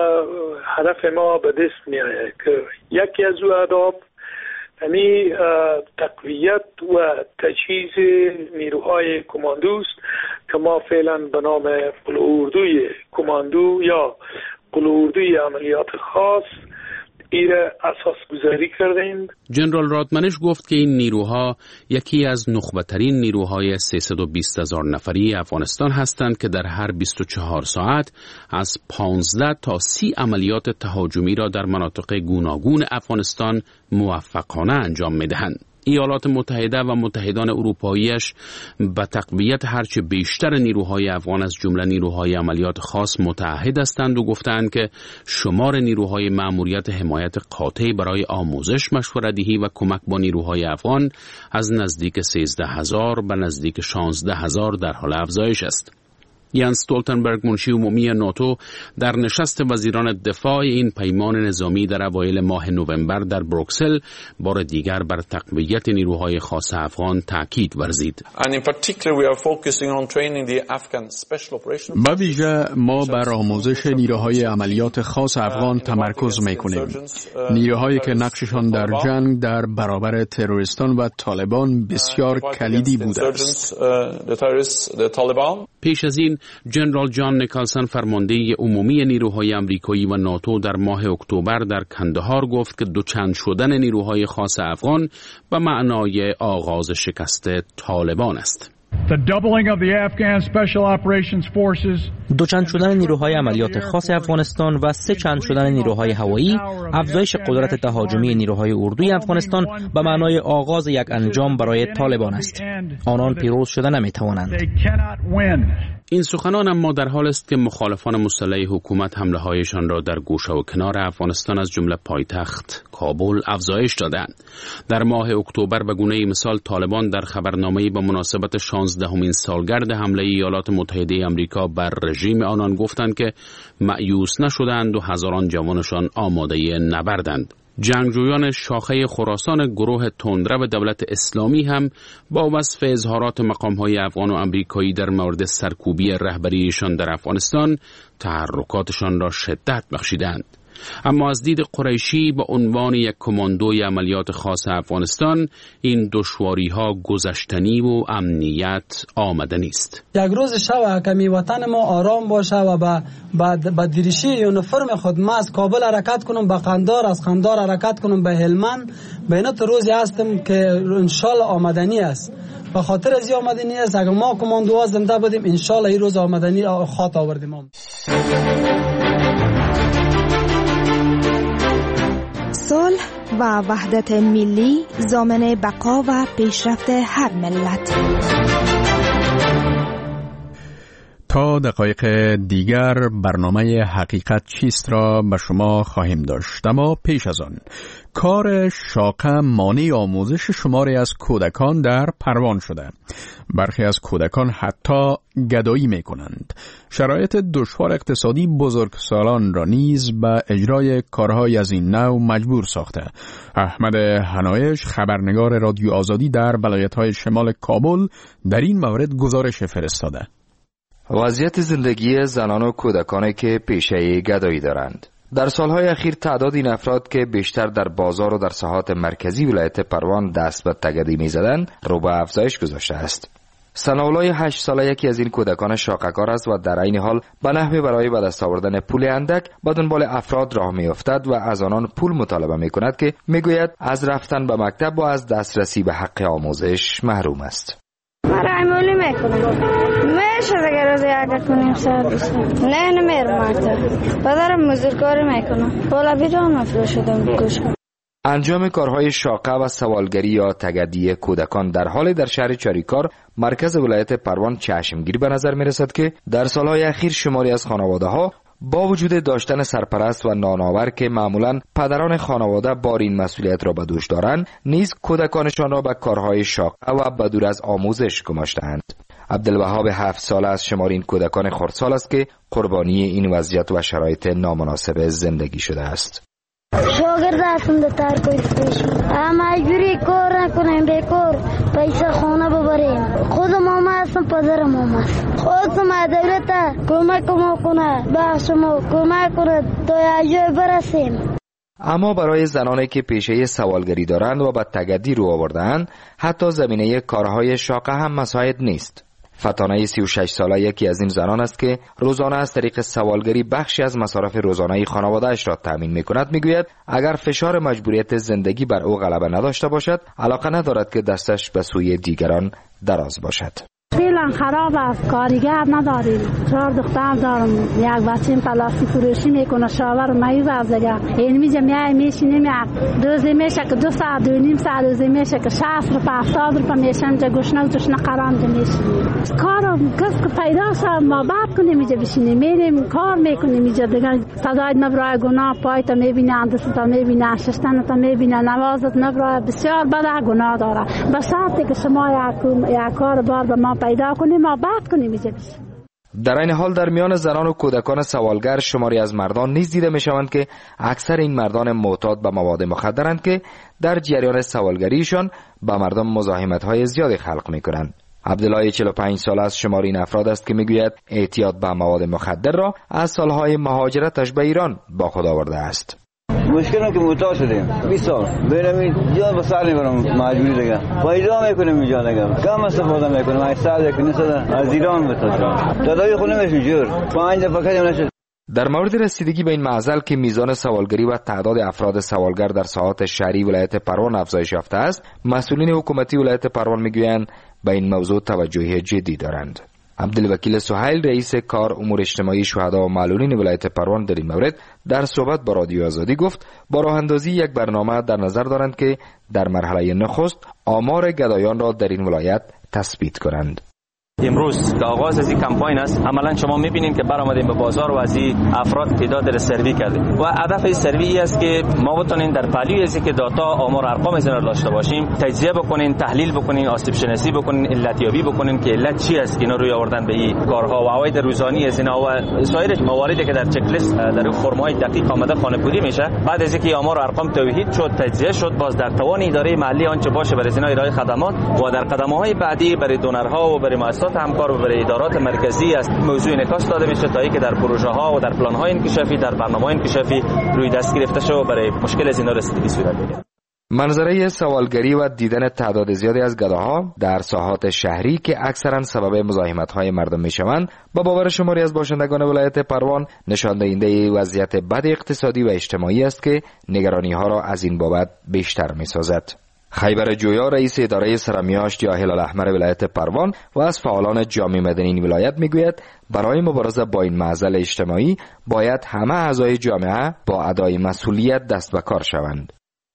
Speaker 4: هدف ما به دست میآید که یکی از او اهداف همین تقویت و تجهیز نیروهای کماندوست که ما فعلا به نام قلعه‌اردوی کماندو یا قلعه‌اردوی عملیات خاص ایره اساس گذاری کردیم.
Speaker 1: جنرال رادمنش گفت که این نیروها یکی از نخبه‌ترین نیروهای 320,000 نفری افغانستان هستند که در هر 24 ساعت از 15 تا 30 عملیات تهاجمی را در مناطق گوناگون افغانستان موفقانه انجام می‌دهند. ایالات متحده و متحدان اروپاییش به تقویت هرچه بیشتر نیروهای افغان از جمله نیروهای عملیات خاص متعهد هستند و گفتند که شمار نیروهای مأموریت حمایت قاطع برای آموزش، مشوره‌دهی و کمک با نیروهای افغان از نزدیک 13,000 به نزدیک 16,000 در حال افزایش است. یانس استولتنبرگ، منشی عمومی ناتو، در نشست وزیران دفاع این پیمان نظامی در اوایل ماه نوامبر در بروکسل بار دیگر بر تقویت نیروهای خاص افغان تاکید ورزید.
Speaker 2: به ویژه ما بر آموزش نیروهای عملیات خاص افغان تمرکز می‌کنیم. نیروهایی که نقششان در جنگ در برابر تروریستان و طالبان بسیار کلیدی بوده است.
Speaker 1: پیش از این جنرال جان نیکلسن، فرمانده عمومی نیروهای امریکایی و ناتو، در ماه اکتبر در کندهار گفت که دوچند شدن نیروهای خاص افغان به معنای آغاز شکست طالبان است.
Speaker 15: دوچند شدن نیروهای عملیات خاص افغانستان و 3 چند شدن نیروهای هوایی، افزایش قدرت تهاجمی نیروهای اردوی افغانستان به معنای آغاز یک انجام برای طالبان است. آنان پیروز شده نمیتوانند.
Speaker 1: این سخنان اما در حال است که مخالفان مسلح حکومت حمله هایشان را در گوشه و کنار افغانستان از جمله پایتخت کابل افزایش دادند. در ماه اکتبر به گونه مثال طالبان در خبرنامه‌ای به مناسبت 16مین سالگرد حمله ایالات متحده آمریکا بر رژیم آنان گفتند که مأیوس نشدند و هزاران جوانشان آماده نبردند. جنگجویان شاخه خراسان گروه تندرو دولت اسلامی هم با وصف اظهارات مقام‌های افغان و امریکایی در مورد سرکوبی رهبریشان در افغانستان تحرکاتشان را شدت بخشیدند. اما از دید قریشی به عنوان یک کماندوی عملیات خاص افغانستان این دشواری‌ها گذشتنی و امنیت آمدنی است.
Speaker 5: یک روز شب که وطن ما آرام باشه و با دریشی یونیفرم خود ما از کابل حرکت کنم به قندار، از قندار حرکت کنم به هلمند، به این روزی هستم که انشالله آمدنی است. به خاطر از این آمدنی است اگر ما کماندوها زنده بودیم انشالله این روز آمدنی خاط آوردیم.
Speaker 6: صلح و وحدت ملی ضامن بقا و پیشرفت هر ملت.
Speaker 2: تا دقایق دیگر برنامه حقیقت چیست را به شما خواهیم داشت، اما پیش از آن کار شاقه مانع آموزش شماری از کودکان در پروان شده. برخی از کودکان حتی گدایی می کنند. شرایط دشوار اقتصادی بزرگسالان را نیز به اجرای کارهای از این نوع مجبور ساخته. احمد حنایش، خبرنگار رادیو آزادی در ولایت‌های شمال کابل، در این مورد گزارش فرستاده.
Speaker 7: وضعیت زندگی زنان و کودکانی که پیشه گدایی دارند. در سالهای اخیر تعداد این افراد که بیشتر در بازار و در ساحات مرکزی ولایت پروان دست به تگدی می‌زدند رو به افزایش گذاشته است. ثناالله 8 ساله یکی از این کودکان شاقه‌کار است و در این حال به نحوی برای به دست آوردن پول اندک به دنبال افراد راه می‌افتد و از آنان پول مطالبه می‌کند که می‌گوید از رفتن به مکتب و از دسترسی به حق آموزش محروم است.
Speaker 8: رایمولی میکنم میشه اگر روزی اگر کنیم سر بستم نه نمیرم مکتب بدارم مزدورکاری میکنم بالا بیرون مفلو شدم بکشم.
Speaker 7: انجام کارهای شاقه و سوالگری یا تگدی کودکان در حال در شهر چاریکار مرکز ولایت پروان چشمگیر به نظر میرسد که در سالهای اخیر شماری از خانواده‌ها با وجود داشتن سرپرست و نانآور که معمولاً پدران خانواده بار این مسئولیت را به دوش دارند، نیز کودکانشان را به کارهای شاقه و به دور از آموزش گماشته‌اند. عبدالوهاب 7 ساله از شمار این کودکان خردسال است که قربانی این وضعیت و شرایط نامناسب زندگی شده است.
Speaker 8: شاگرد هستم در ترک پیش اما مجبوری کار نکنیم بیکار پیسه خانه ببریم. خود ماما هستم پدر ماما است. خودم دولت کمک ما کنه بخش ما کمک کنه تا یه جای برسیم.
Speaker 7: اما برای زنانی که پیشه سوالگری دارند و به تگدی رو آورده‌اند حتی زمینه کارهای شاقه هم مساعد نیست. فتانه 36 ساله یکی از این زنان است که روزانه از طریق سوالگری بخشی از مصارف روزانه خانواده‌اش را تامین می‌کند. می‌گوید اگر فشار مجبوریت زندگی بر او غلبه نداشته باشد علاقه ندارد که دستش به سوی دیگران دراز باشد.
Speaker 8: فعلا خراب است، کارگر نداریم. 4 دختر دارم، یک بچه‌م پلاستیک فروشی میکنه، شاور میوه از دیگه این میجه میشینیم روزی میشه که 2 ساعت 2.5 ساعت روزی میشه که 60 روپیه 70 روپیه میشن جا گوشنه و توشنه قرانده میشینیم. کارم کس که پیدا شد ما بعد کنیم میجه بشینیم میریم کار میکنیم میجه دیگه صدای نبرای گناه پایتا میبینه دستا میبینه شستنتا میبینه نوازت نبرای بسیار بده گناه داره. بساطه که شما یک کار بار به ما پیدا کنیم ما بعد کنیم میجه بشیم.
Speaker 7: در این حال در میان زنان و کودکان سوالگر شماری از مردان نیز دیده میشوند که اکثر این مردان معتاد به مواد مخدرند که در جریان سوالگریشان به مردم مزاحمت‌های زیادی خلق میکنند. عبدالله 45 ساله از شمار این افراد است که میگوید اعتیاد به مواد مخدر را از سالهای مهاجرتش به ایران با خود آورده است.
Speaker 9: مشکل که معتاد شدیم 20 سال بریم جا به سر میبرم مجبوری دیگه پیدا میکنیم اینجا دیگه کم استفاده میکنیم 800 که نیست از ایران بتاشم تداوی خونه میشیم جور 5 دفعه کردیم نشد.
Speaker 7: در مورد رسیدگی به این معضل که میزان سوالگری و تعداد افراد سوالگر در ساحات شهری ولایت پروان افزایش یافته است، مسئولین حکومتی ولایت پروان میگویند به این موضوع توجه جدی دارند. عبدالوکیل سهیل رئیس کار امور اجتماعی شهدا و معلولین ولایت پروان در این مورد در صحبت با رادیو آزادی گفت با راه اندازی یک برنامه در نظر دارند که در مرحله نخست آمار گدایان را در این ولایت تثبیت کنند.
Speaker 10: امروز که آغاز از این کمپاین است عملا شما میبینید که برآمدیم به بازار و از این افراد تعداد را سروی کردیم و هدف این سروی است که ما بتونیم در پهلوی از که دیتا آمار ارقام از را داشته باشیم تجزیه بکنین تحلیل بکنین آسیب شناسی بکنین علت یابی بکنین که علت چی است که اینا روی آوردن به این کارها و عواید روزانه از اینا و سایر مواردی که در چک لیست در فرم‌های دقیق آمده خانه‌پوری میشه. بعد از اینکه آمار و ارقام توحید شد تجزیه شد باز در توان اداره محلی آنچه باشه برای اینا ارائه خدمات و در قدم‌های بعدی برای دونرها و برای مؤسسات همکار و برای ادارات مرکزی است موضوع انعکاس داده میشه تا اینکه در پروژه ها و در پلان های انکشافی در برنامه‌های انکشافی روی دست گرفته شده و برای مشکل از اینا رسیدگی صورت بگیرد.
Speaker 7: منظره سوالگری و دیدن تعداد زیادی از گداها در ساحات شهری که اکثرا سبب مزاحمت‌های مردم میشوند با باور شماری از باشندگان ولایت پروان نشان دهنده وضعیت بد اقتصادی و اجتماعی است که نگرانی‌ها را از این بابت بیشتر می‌سازد. خیبر جویا رئیس اداره سرمیاشت یا هلال احمر ولایت پروان و از فعالان جامعه مدنی این ولایت میگوید برای مبارزه با این معضل اجتماعی باید همه اعضای جامعه با ادای مسئولیت دست به کار شوند.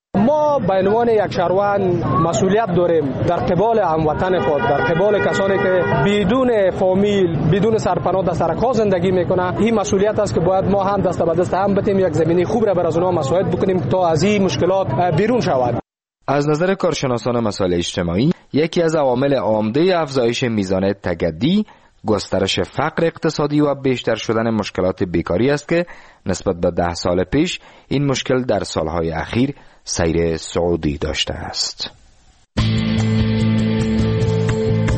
Speaker 11: ما به عنوان یک شهروند مسئولیت داریم در قبال هموطن خود، در قبال کسانی که بدون فامیل بدون سرپناه در سرکا زندگی میکنه. این مسئولیت است که باید ما هم دست به دست هم بتیم یک زمینه خوب را بر از اونها مساعد بکنیم تا از این مشکلات بیرون شود.
Speaker 7: از نظر کارشناسان مسائل اجتماعی یکی از عوامل عمده افزایش میزان تگدی گسترش فقر اقتصادی و بیشتر شدن مشکلات بیکاری است که نسبت به 10 سال پیش این مشکل در سالهای اخیر سیر صعودی داشته است.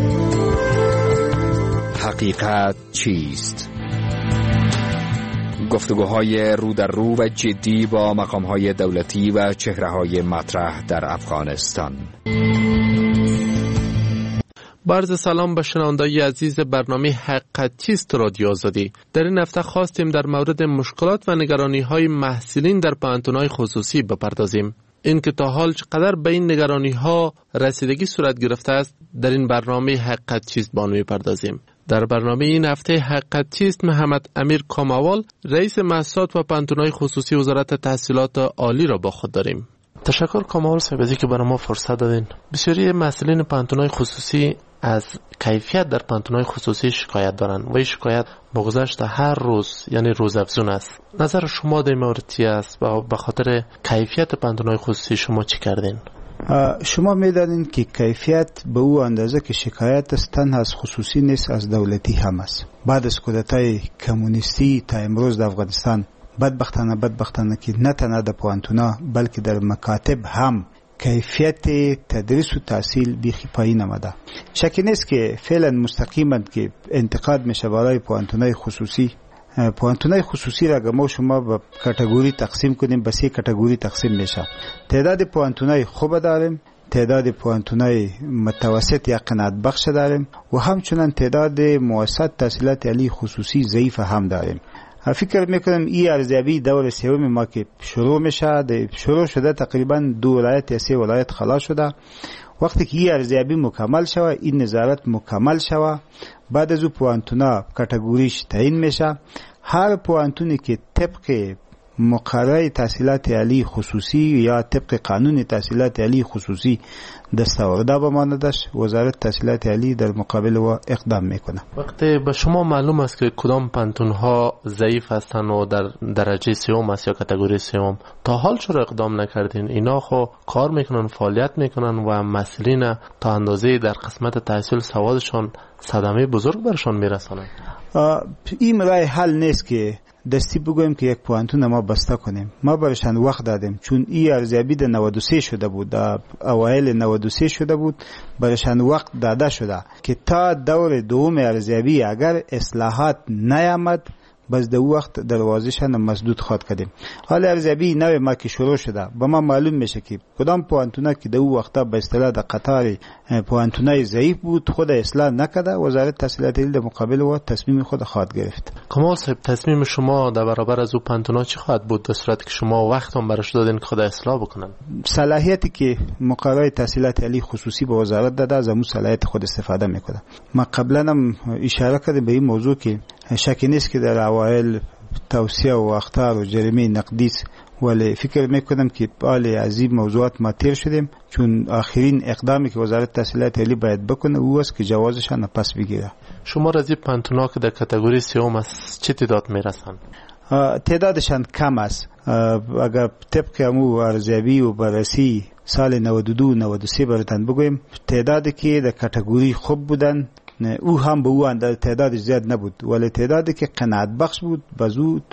Speaker 7: حقیقت چیست؟ گفتگوهای رو در رو و جدی با مقامهای دولتی و چهره‌های مطرح در افغانستان.
Speaker 12: عرض سلام به شنوندگان عزیز برنامه حقیقت چیست رادیو آزادی. در این هفته خواستیم در مورد مشکلات و نگرانی‌های محصلین در پانتون‌های خصوصی بپردازیم. این که تا حال چقدر به این نگرانی‌ها رسیدگی صورت گرفته است در این برنامه حقیقت چیست با آن می‌پردازیم. در برنامه این هفته حقیقت چیست محمد امیر کاموال رئیس مؤسسات و پانتون‌های خصوصی وزارت تحصیلات عالی را با خود داریم. تشکر کاموال صاحب از اینکه برای ما فرصت دادین. بسیاری مسئولین پانتون‌های خصوصی از کیفیت در پانتون‌های خصوصی شکایت دارند و این شکایت با گذشت هر روز یعنی روزافزون است. نظر شما در این مورد چی است و به خاطر کیفیت پانتون‌های خصوصی شما چی کردین؟
Speaker 13: شما می‌دانید که کیفیت به او اندازه که شکایت است تنها از خصوصی نیست، از دولتی هم است. بعد از کودتای کمونیستی تا امروز در افغانستان بدبختانه که نه تنها در پوانتونا بلکه در مکاتب هم کیفیت تدریس و تحصیل بیخی پایین آمده. شکی نیست که فعلا مستقیما که انتقاد میشه برای پوانتونای خصوصی. پوانتونای خصوصی را اگر ما شما به کاتگوری تقسیم کنیم به 3 کاتگوری تقسیم میشه. تعداد پوانتونای خوب داریم، تعداد پوانتونای متوسط یا قناعت بخش داریم و همچنین تعداد مؤسسات تحصیلات عالی خصوصی ضعیف هم داریم. فکر میکنم این ارزیابی دور سوم ما که شروع شده تقریبا 2 ولایت یا 3 ولایت خلاص شده. وقتی که این ارزیابی مکمل شوه، این نظارت مکمل شوه، بعد از او پوانتونا کاتگوریش تعیین میشه. هر پوانتونی که طبق مقرره تحصیلات عالی خصوصی یا طبق قانون تحصیلات عالی خصوصی دستاورده بماندش، وزارت تحصیلات عالی در مقابل و اقدام میکنه.
Speaker 12: وقتی به شما معلوم است که کدام پانتون‌ها ضعیف هستند و در درجه 3 است یا کاتگوری 3، تا حال چرا اقدام نکردین؟ اینا خو کار میکنن، فعالیت میکنن و مسئولین تا اندازه در قسمت تحصیل سوادشان صدمه بزرگ برشان میرسانند.
Speaker 13: این راه حل نیست که دستی بگویم که یک پوانتون ما بسته کنیم. ما برشان وقت دادیم چون این ارزیابی در 93 شده بود، در اوایل 93 شده بود، برشان وقت داده شده که تا دور دوم ارزیابی اگر اصلاحات نیامد باز در وقت دروازه‌شان مسدود خواهد کردیم. حال ارزیابی نو ما که شروع شده با ما معلوم میشه که کدام پوانتونا که در اون وقتا به اصطلاح در قطار پوانتونای ضعیف بود خود اصلاح نکرده، وزارت تحصیلات عالی در مقابل و تصمیم خود خواهد گرفت.
Speaker 12: کامال صاحب، تصمیم شما در برابر از اون پوانتونا چی خواهد بود در صورتی که شما وقت هم براش دادین که خود اصلاح بکنن؟
Speaker 13: صلاحیتی که مقرره تحصیلات عالی خصوصی به وزارت داده از اون صلاحیت خود استفاده میکنه. ما قبلا هم اشاره کردیم به این موضوع که شکی نیست که در اوایل توصیه و اخطار و جریمه نقدی است، ولی فکر میکنم که حال از این موضوعات ما تیر شدیم چون آخرین اقدامی که وزارت تحصیلات عالی باید بکنه او است که جوازشان پس بگیره.
Speaker 12: شما از این پانتونا که در کاتگوری 3 است چه تعداد میرسن؟
Speaker 13: تعدادشان کم است. اگر طبق امو ارزیابی و بررسی سال 92-93 براتون بگویم، تعدادی که در کاتگوری خوب بودن او هم به او اندازه تعداد زیاد نبود، ولی تعدادی که قناعت بخش بود بزود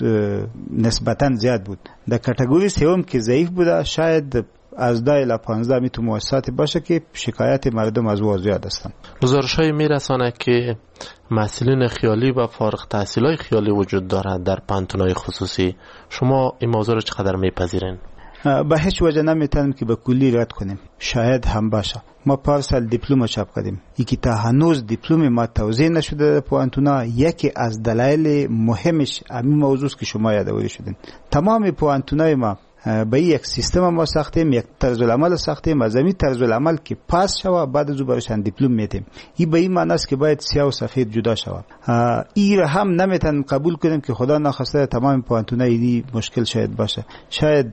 Speaker 13: نسبتا زیاد بود. در کاتگوری 3 که ضعیف بوده شاید از 10 الی 15 میتونه مؤسساتی باشه که شکایت مردم از او زیاد هستند.
Speaker 12: گزارش‌های میرسانه که مسئولین خیالی و فارغ التحصیلای خیالی وجود دارد در پانتونای خصوصی. شما این موضوع رو چقدر میپذیرین؟
Speaker 13: به هیچ وجه نمیتونیم که به کلی رد کنیم. شاید هم باشه. ما پارسال دیپلم چاپ کردیم. یکی تا هنوز دیپلم ما توزیع نشده در پوانتونا. یکی از دلایل مهمش همین موضوع است که شما یادآوری شدین. تمام پوانتونای ما به یک سیستم ما ساختیم، یک طرز العمل ساختیم. از این طرز العمل که پاس شوه بعد از او برایشان دیپلم میدیم. این به این معنی است که باید سیاه و سفید جدا شوه. این هم نمیتونیم قبول کنیم که خدا نخواسته تمام پوانتونای مشکل شاید باشه. شاید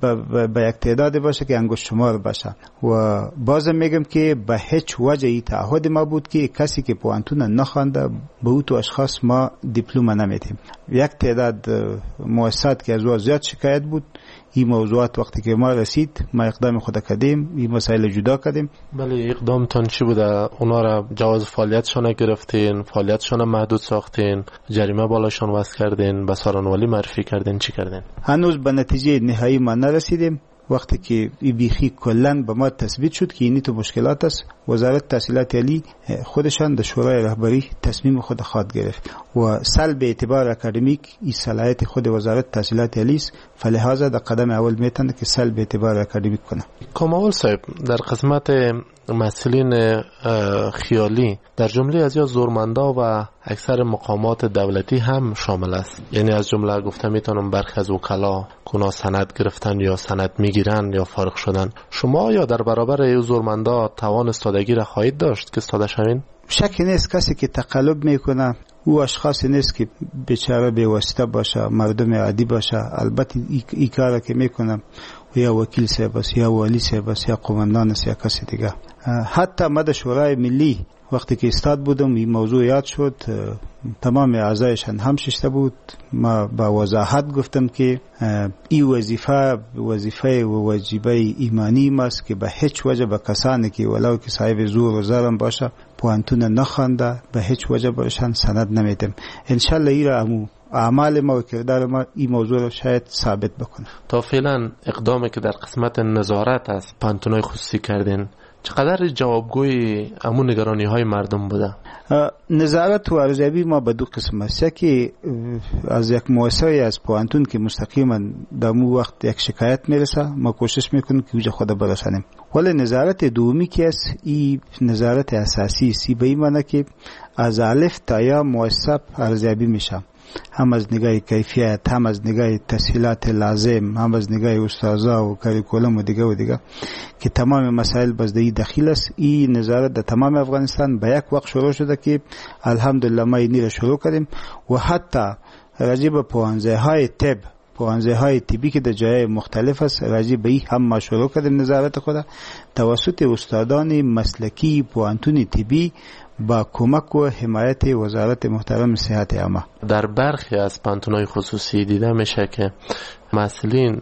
Speaker 13: به یک تعداد باشه که انگشت شمار باشه. و بازم میگم که به هیچ وجه این تعهد ما بود که کسی که پوانتون نخوانده به او تو اشخاص ما دیپلم نمیدیم. یک تعداد مؤسسات که از او زیاد شکایت بود، این موضوعات وقتی که ما رسید ما اقدام خود کردیم، این مسائل جدا کردیم.
Speaker 12: بله، اقدامتان چی بوده؟ اونا را جواز فعالیتشان گرفتین، فعالیتشان محدود ساختین، جریمه بالاشان وضع کردین، به سارانوالی معرفی کردین، چی کردین؟
Speaker 13: هنوز به نتیجه نهایی ما نرسیدیم. وقتی که این بیخی کلن به ما تثبیت شد که اینی تو مشکلات است، وزارت تحصیلات عالی خودشان در شورای رهبری تصمیم خود خواد گرفت و سلب اعتبار اکادمیک این صلاحیت خود وزارت تحصیلات عالی است، فلهذا در قدم اول میتونه که سلب اعتبار اکادمیک کنه.
Speaker 12: کامل صاحب، در قسمت مسئولین خیالی در جمله از یا زورمندا و اکثر مقامات دولتی هم شامل است، یعنی از جمله گفته میتونم برخی از وکلا کنا سند گرفتن یا سند میگیرن یا فارغ شدن. شما یا در برابر ای زورمندا توان استادگی را خواهید داشت که استاده شوین؟
Speaker 13: شکی نیست کسی که تقلب میکنه او اشخاصی نیست که بیچاره به واسطه باشه، مردم عادی باشه. البته این کار که میکنم یا وکیل صاحب است یا والی صاحب است یا قماندان است یا کسی دیگه. حتی مد شورای ملی وقتی که استاد بودم این موضوع یاد شد، تمام اعضایشان هم ششته بود. ما با وضاحت گفتم که این وظیفه و واجبه ایمانی ماست که به هیچ وجه به کسانی که ولو که صاحب زور و زرم باشه پوانتون نخوانده به هیچ وجه بهشان سند نمیدم. انشالله این را اعمال ما و کردار ما این موضوع رو شاید ثابت بکنه.
Speaker 12: تا فعلا اقدامی که در قسمت نظارت از پانتونای خصوصی کردین چقدر جوابگوی امون نگرانی های مردم بوده؟
Speaker 13: نظارت و ارزیابی ما به دو قسم است. که از یک مؤسسه از پوانتون که مستقیما در مو وقت یک شکایت میرسه ما کوشش میکنیم که اوجه خود برسانیم، ولی نظارت دومی که است این نظارت اساسی است. به این معنی که از الف تا یا مؤسسه ارزیابی میشه، هم از نگاه کیفیت، هم از نگاه تسهیلات لازم، هم از نگاه استازا و کاریکولم و دیگه که تمام مسائل بزدهی دخیل است. این نظارت در تمام افغانستان به یک وقت شروع شده که الحمدلله ما اینی را شروع کردیم و حتی راجع به پوانزه های طبی که در جای مختلف است راجع به این هم ما شروع کردیم نظارت خود توسط استادان مسلکی پوانتون طبی با کمک و حمایت وزارت محترم صحت عامه.
Speaker 12: در برخی از پانتونای خصوصی دیده میشه که مسئولین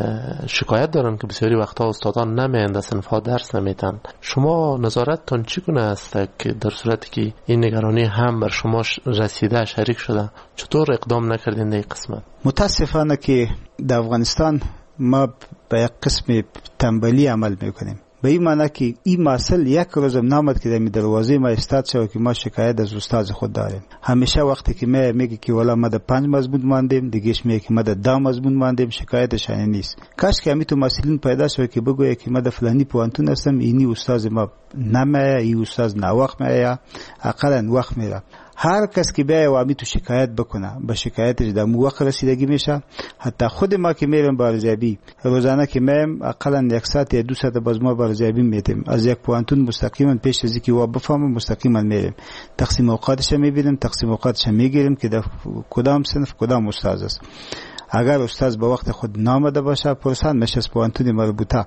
Speaker 12: شکایت دارن که بسیاری وقتا استادان نمیاند، صنفا درس نمیتن. شما نظارتتان چگونه است که در صورتی که این نگرانی هم بر شما رسیده شریک شده چطور اقدام نکردین در این قسمت؟
Speaker 13: متاسفانه که در افغانستان ما به یک قسم تنبلی عمل میکنیم. به این معنی که این مسئله یک روزم نامد که در دروازه ما استاد شد که ما شکایت از استاد خود داریم. همیشه وقتی که میگه که والا ما در 5 مضمون ماندیم، دیگهش میگه که ما در 10 مضمون ماندیم، شکایتش نیست. کاش که همین تو مسئولین پیدا شد که بگویه که ما در فلانی پوانتون هستم، اینی استاد ما نمیه، این استاد ناوقت میه، اقلا وقت میره. هر کس که بیایه و همی تو شکایت بکنه به شکایتش در موقع رسیدگی میشه. حتی خود ما که میرم بارزیابی روزانه که میم اقلا 1 ساعت یا 2 ساعت باز ما بارزیابی میدیم از یک پوانتون مستقیما پیش از اینکه و بفهمم مستقیما میریم تقسیم اوقاتش میبینیم، تقسیم اوقاتش میگیریم که در کدام صنف کدام استاد است. اگر استاد به وقت خود نامده باشه پرسان میشه از پوانتون مربوطه.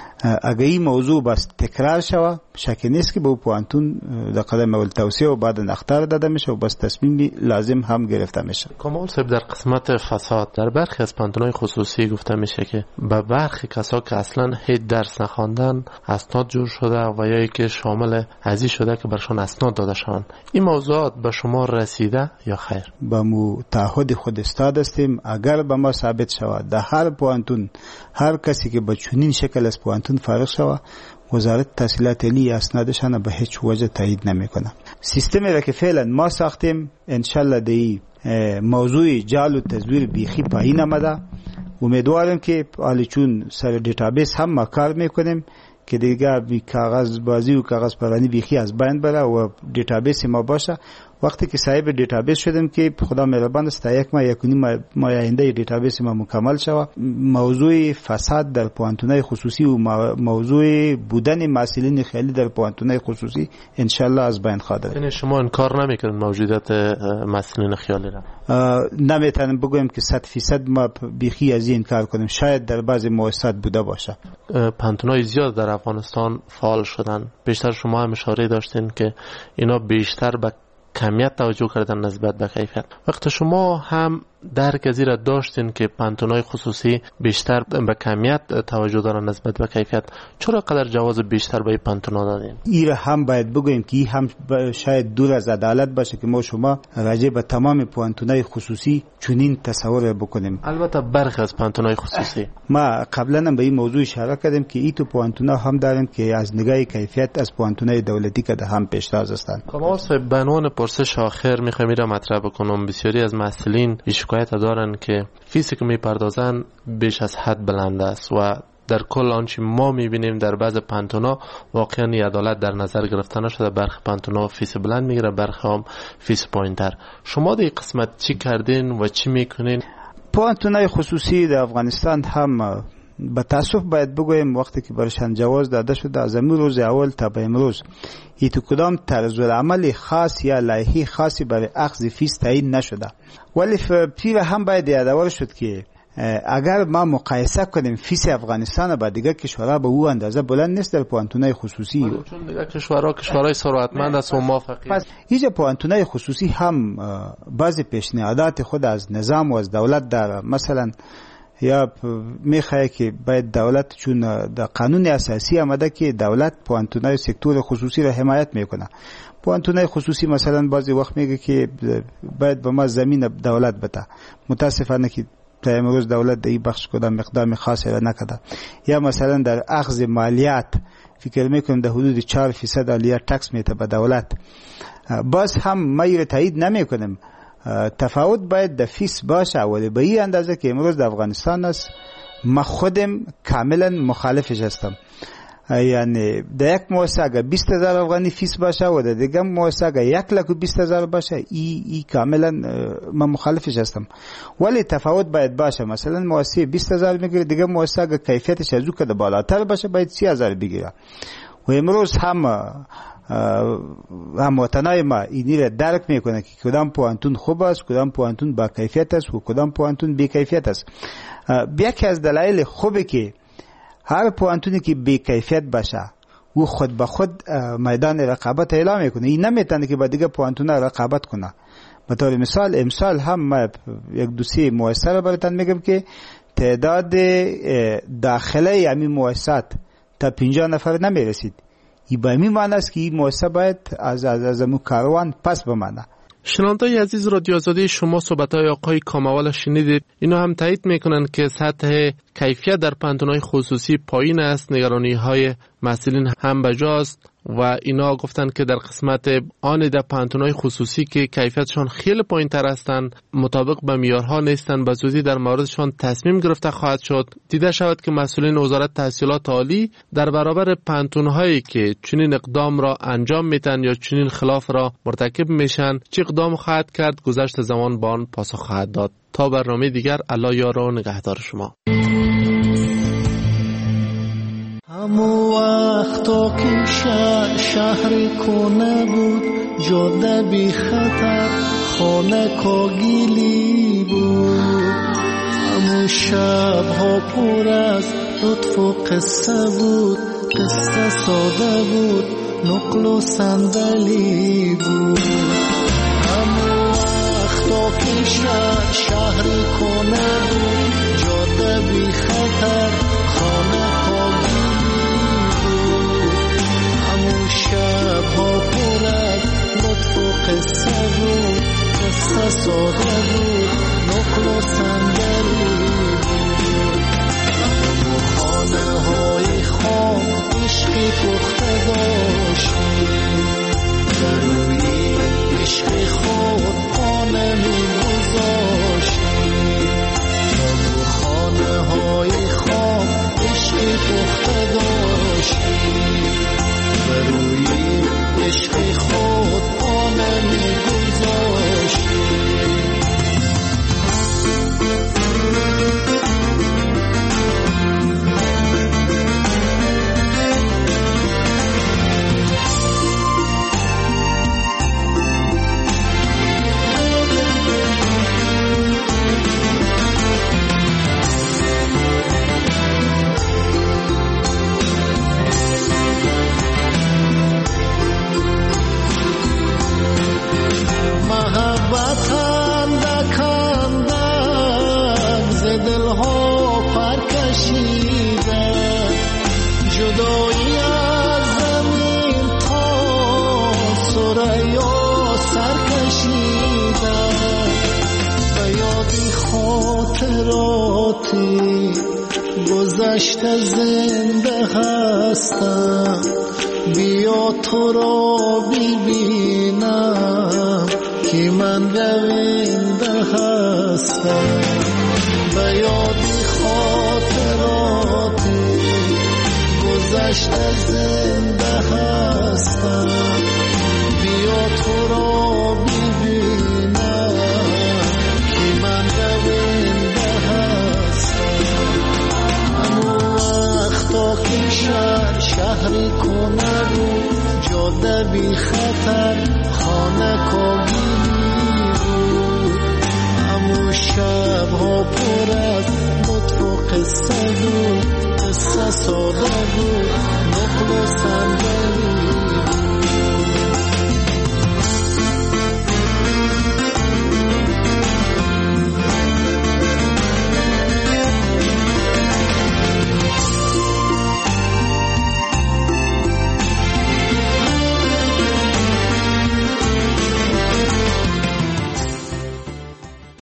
Speaker 13: اگر این موضوع بس تکرار شوه شکی نیست که به پوانتون در قدم اول توصیه و بعد اختار داده میشه و بس تصمیم لازم هم گرفته میشه.
Speaker 12: کامل صاحب، در قسمت فساد در برخی از پانتونای خصوصی گفته میشه که به برخی کسا که اصلا هیچ درس نخواندن اسناد جور شده و یا که شامل ازی شده که برشان اسناد داده شوند. این موضوعات به شما رسیده یا خیر؟
Speaker 13: با مو تعهد خود استاد هستیم. اگر به ما ثابت شود در هر پوانتون هر کسی که به چنین شکل از پوانتون فارغ شود وزارت تحصیلات عالی اسنادشان به هیچ وجه تایید نمیکنه. سیستمی را که فعلا ما ساختیم انشالله دی موضوع جعل و تزویر بیخی پایین آمده. امیدوارم که حالا چون سر دیتابیس هم ما کار میکنیم که دیگه کاغذ بازی و کاغذ پرانی بیخی از بین بره و دیتابیس ما باشه. وقتی که صاحب دیتابیس شدیم که خدا مهربان است تا 1 ماه 1.5 ماه آینده دیتابیس ما مکمل شود، موضوع فساد در پوانتونای خصوصی و موضوع بودن مسئولین خیلی در پوانتونای خصوصی انشالله از بین خواهد رفت.
Speaker 12: یعنی شما انکار نمیکنید موجودیت مسئولین خیالی را؟
Speaker 13: نمیتونم بگویم که 100% ما بیخی از این انکار کنیم. شاید در بعضی مؤسسات بوده باشه.
Speaker 12: پانتونای زیاد در افغانستان فعال شدن. بیشتر شما هم اشاره داشتین که اینا بیشتر به کمیت توجه کردن نسبت به کیفیت. وقت شما هم درک از را داشتین که پانتونای خصوصی بیشتر به کمیت توجه دارن نسبت به کیفیت، چرا قدر جواز بیشتر به پانتونا دادین؟
Speaker 13: این هم باید بگویم که هم شاید دور از عدالت باشه که ما شما راجع به تمام پانتونای خصوصی چنین تصور بکنیم.
Speaker 12: البته برخی از پانتونای خصوصی
Speaker 13: ما قبلا هم به این موضوع اشاره کردیم که این تو پانتونا هم داریم که از نگاه کیفیت از پانتونای دولتی که هم پیشتاز هستند.
Speaker 12: کما صاحب بنوان پرسش آخر میخوام را مطرح بکنم. بسیاری از مسئولین شکایت دارن که فیسی که میپردازن بیش از حد بلند است و در کل آنچه ما میبینیم در بعض پانتونا واقعا عدالت در نظر گرفته نشده. برخی پانتونا فیس بلند میگیره، برخی هم فیس پایینتر. شما در این قسمت چی کردین و چی میکنین؟
Speaker 13: پانتونای خصوصی در افغانستان هم به تاسف باید بگویم وقتی که برشان جواز داده شده از امروز روز اول تا به امروز این تو کدام طرز العمل خاص یا لایحه خاصی برای اخذ فیس تعیین نشده. ولی پیر هم باید یادآور شد که اگر ما مقایسه کنیم فیس افغانستان با دیگر کشورها به او اندازه بلند نیست در پانتونای خصوصی،
Speaker 12: چون دیگر کشورهای ثروتمند است و ما فقیر.
Speaker 13: پس اینجا پانتونای خصوصی هم بعضی پیشنهادات خود از نظام و از دولت داره. مثلا یا میخواه که باید دولت، چون در قانون اساسی آمده که دولت پانتونای سکتور خصوصی را حمایت میکنه. پانتونای خصوصی مثلا بعضی وقت میگه که باید به ما زمین دولت بده. متاسفانه که تا امروز دولت در این بخش کدام مقدار خاصی را نکرده. یا مثلا در اخذ مالیات فکر میکنم در حدود 4% عالیه تکس میده به دولت. باز هم ما را تایید نمیکنم. تفاوت باید در فیس باشه، ولی به این اندازه که امروز در افغانستان است ما خودم کاملا مخالفش هستم. یعنی در یک مؤسسه اگر 20,000 افغانی فیس باشه و در دیگر مؤسسه اگر 1,20,000 باشه، ای کاملا من مخالفش هستم. ولی تفاوت باید باشه. مثلا مؤسسه 20,000 میگیره، دیگر مؤسسه اگر کیفیتش از او که بالاتر باشه باید 30,000 بگیره. و امروز هم وطنای ما اینی را درک میکنه که کدام پوانتون خوب است، کدام پوانتون با کیفیت است و کدام پوانتون بی کیفیت است. یکی از دلایل خوبه که هر پوانتونی که بی کیفیت باشه او خود به خود میدان رقابت اعلام میکنه. این نمیتونه که با دیگه پوانتون رقابت کنه. به طور مثال امسال هم ما یک دو سه مؤسسه را براتون میگم که تعداد داخله همین مؤسسات تا 50 نفر نمیرسید. این به این معنی است که این مؤسسه باید از کاروان پس بمانه.
Speaker 12: شنوندگان عزیز، رادیو آزادی شما صحبت‌های آقای کاموال شنیدید. اینا هم تایید میکنن که سطح کیفیت در پانتونای خصوصی پایین است، نگرانی‌های مسئولین هم بجاست و اینا گفتن که در قسمت آن در پانتونای خصوصی که کیفیتشان خیلی پایین‌تر هستند، مطابق به معیارها نیستند، به زودی در موردشان تصمیم گرفته خواهد شد. دیده شود که مسئولین وزارت تحصیلات عالی در برابر پانتون‌هایی که چنین اقدام را انجام میدن یا چنین خلاف را مرتکب میشن چه اقدام خواهد کرد، گذشت زمان با آن پاسخ خواهد داد. تا برنامه دیگر، الله یار و نگهدار شما.
Speaker 14: همو وقتا که شهر کنه بود، جاده بی خطر، خانه کاگیلی بود. همو شبها پر از لطف و قصه بود، قصه ساده بود، نقل و صندلی بود. همو وقتا که شهر کنه بود، جاده بی خطر، خانه شبها پر از لطف و قصه بود، قصه ساده بود، نقل و صندلی بود. همو خانه های خام عشقی پخته داشتیم، در روی عشق خود پانه می گذاشتیم. همو خانه های خام عشقی پخته داشتیم، روی عشق خود آنه می گذاشتیم. خاطراتی گذشته زنده هستم، بیا تو را ببینم که من رونده هستم. به یاد خاطراتی گذشته زنده هستم، بیا تو را ببینم که من رونده هستم. همون وقتا که شهری کنه رو جاده بیخ